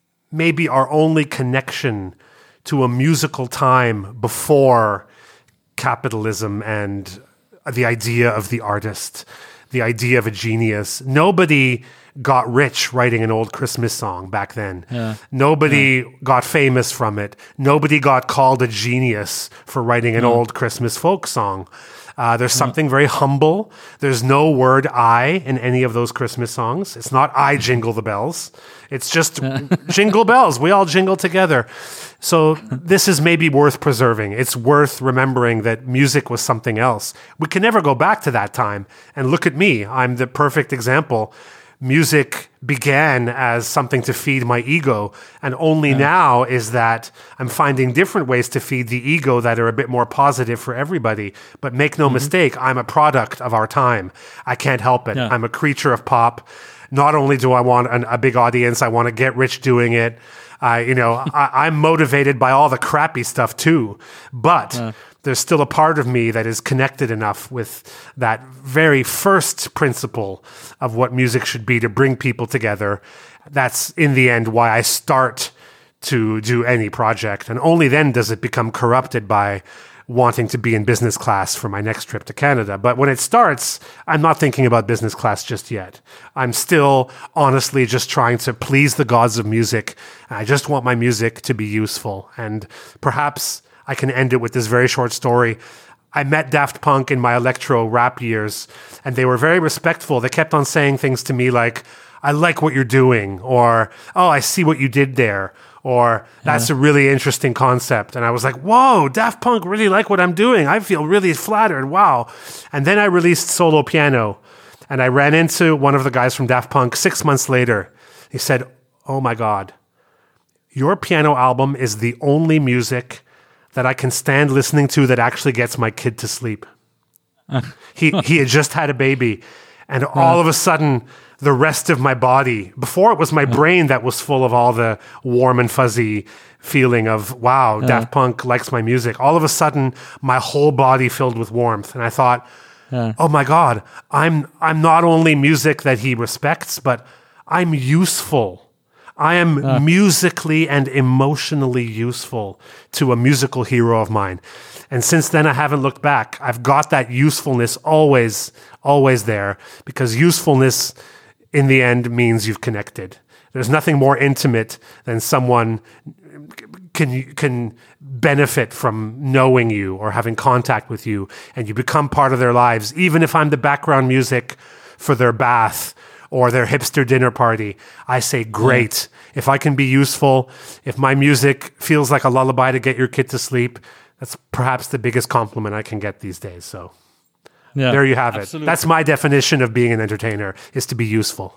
maybe our only connection to a musical time before capitalism and the idea of the artist, the idea of a genius. Nobody got rich writing an old Christmas song back then. Yeah. Nobody yeah. got famous from it. Nobody got called a genius for writing an yeah. old Christmas folk song. Uh, there's something very humble. There's no word I in any of those Christmas songs. It's not I jingle the bells. It's just jingle bells. We all jingle together. So this is maybe worth preserving. It's worth remembering that music was something else. We can never go back to that time. And look at me. I'm the perfect example. Music began as something to feed my ego, and only yeah. now is that I'm finding different ways to feed the ego that are a bit more positive for everybody. But make no mm-hmm. mistake, I'm a product of our time. I can't help it. Yeah. I'm a creature of pop. Not only do I want an, a big audience, I want to get rich doing it. Uh, you know, I, I'm motivated by all the crappy stuff too, but yeah. there's still a part of me that is connected enough with that very first principle of what music should be to bring people together. That's in the end why I start to do any project. And only then does it become corrupted by wanting to be in business class for my next trip to Canada. But when it starts, I'm not thinking about business class just yet. I'm still honestly just trying to please the gods of music. I just want my music to be useful. And perhaps I can end it with this very short story. I met Daft Punk in my electro rap years, and they were very respectful. They kept on saying things to me like, I like what you're doing, or, oh, I see what you did there, or that's yeah. a really interesting concept. And I was like, whoa, Daft Punk really like what I'm doing. I feel really flattered. Wow. And then I released Solo Piano, and I ran into one of the guys from Daft Punk six months later. He said, oh my God, your piano album is the only music that I can stand listening to that actually gets my kid to sleep. he he had just had a baby, and all of a sudden, the rest of my body, before it was my brain that was full of all the warm and fuzzy feeling of, wow, yeah. Daft Punk likes my music. All of a sudden, my whole body filled with warmth. And I thought, yeah. oh my God, I'm I'm not only music that he respects, but I'm useful. I am uh. musically and emotionally useful to a musical hero of mine. And since then, I haven't looked back. I've got that usefulness always, always there, because usefulness in the end means you've connected. There's nothing more intimate than someone can can benefit from knowing you or having contact with you, and you become part of their lives, even if I'm the background music for their bath or their hipster dinner party. I say, great. Yeah. If I can be useful, if my music feels like a lullaby to get your kid to sleep, that's perhaps the biggest compliment I can get these days. So yeah, there you have absolutely. It. That's my definition of being an entertainer, is to be useful.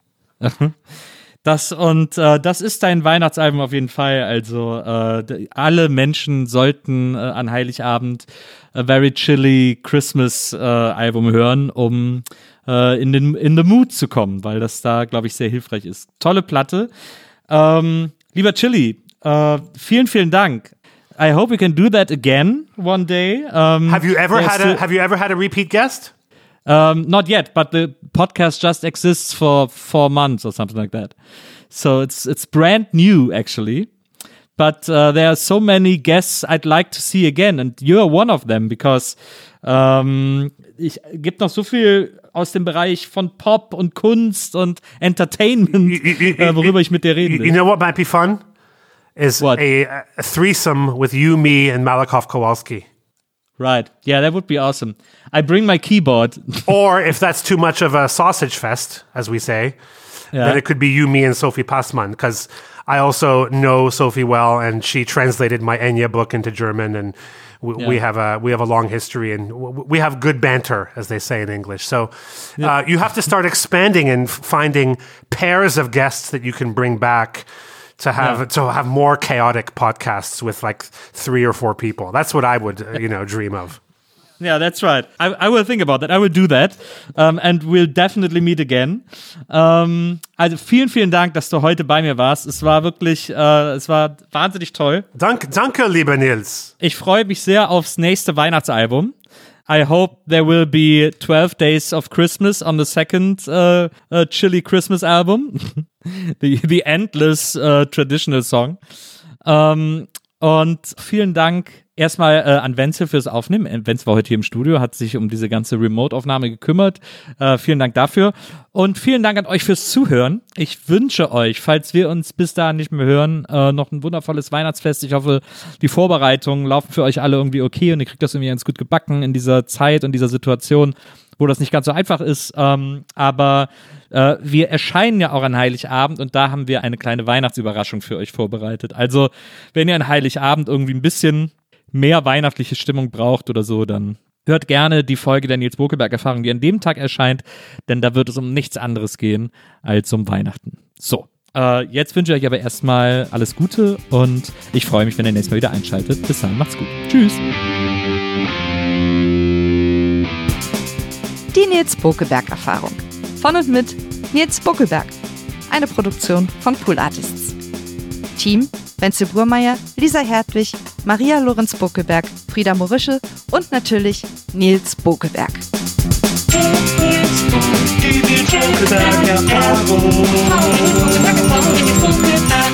Das und äh, das ist dein Weihnachtsalbum auf jeden Fall. Also äh, alle Menschen sollten äh, an Heiligabend a Very Chilly Christmas äh, Album hören, um äh, in den in the Mood zu kommen, weil das da, glaube ich, sehr hilfreich ist. Tolle Platte. Ähm, lieber Chili, äh, vielen, vielen Dank. I hope we can do that again one day. Um, have you ever had a Have you ever had a repeat guest? Um, not yet, but the podcast just exists for four months or something like that. So it's it's brand new actually. But uh, there are so many guests I'd like to see again, and you're one of them, because um, ich gibt noch so viel aus dem Bereich von Pop und Kunst und Entertainment, you, you, you, uh, worüber ich mit dir reden will. You know what might be fun? Is a, a threesome with you, me, and Malakoff Kowalski. Right. Yeah, that would be awesome. I bring my keyboard. Or if that's too much of a sausage fest, as we say, yeah. then it could be you, me, and Sophie Passmann, because I also know Sophie well, and she translated my Enya book into German, and we, yeah. we have a we have a long history, and we have good banter, as they say in English. So yeah. uh, you have to start expanding and finding pairs of guests that you can bring back to have yeah. to have more chaotic podcasts with like three or four people. That's what I would, uh, you know, dream of. Yeah, that's right. I, I will think about that. I will do that. Um, and we'll definitely meet again. Um, also vielen, vielen Dank, dass du heute bei mir warst. Es war wirklich, äh, es war wahnsinnig toll. Dank, danke, lieber Nils. Ich freue mich sehr aufs nächste Weihnachtsalbum. I hope there will be twelve Days of Christmas on the second uh, uh, Chili Christmas album. the, the endless uh, traditional song. Um, und vielen Dank erstmal äh, an Wenzel fürs Aufnehmen. Wenzel war heute hier im Studio, hat sich um diese ganze Remote-Aufnahme gekümmert. Äh, vielen Dank dafür. Und vielen Dank an euch fürs Zuhören. Ich wünsche euch, falls wir uns bis dahin nicht mehr hören, äh, noch ein wundervolles Weihnachtsfest. Ich hoffe, die Vorbereitungen laufen für euch alle irgendwie okay und ihr kriegt das irgendwie ganz gut gebacken in dieser Zeit und dieser Situation, wo das nicht ganz so einfach ist. Ähm, aber äh, wir erscheinen ja auch an Heiligabend und da haben wir eine kleine Weihnachtsüberraschung für euch vorbereitet. Also, wenn ihr an Heiligabend irgendwie ein bisschen mehr weihnachtliche Stimmung braucht oder so, dann hört gerne die Folge der Nils Bokelberg-Erfahrung, die an dem Tag erscheint, denn da wird es um nichts anderes gehen als um Weihnachten. So, äh, jetzt wünsche ich euch aber erstmal alles Gute und ich freue mich, wenn ihr nächstes Mal wieder einschaltet. Bis dann, macht's gut. Tschüss. Die Nils Bokelberg-Erfahrung. Von und mit Nils Bokelberg. Eine Produktion von Pool Artists. Team: Wenzel Burmeier, Lisa Hertwig, Maria Lorenz Bokelberg, Frieda Morische und natürlich Nils Bokelberg. Die Nils Bokelberg-Erfahrung.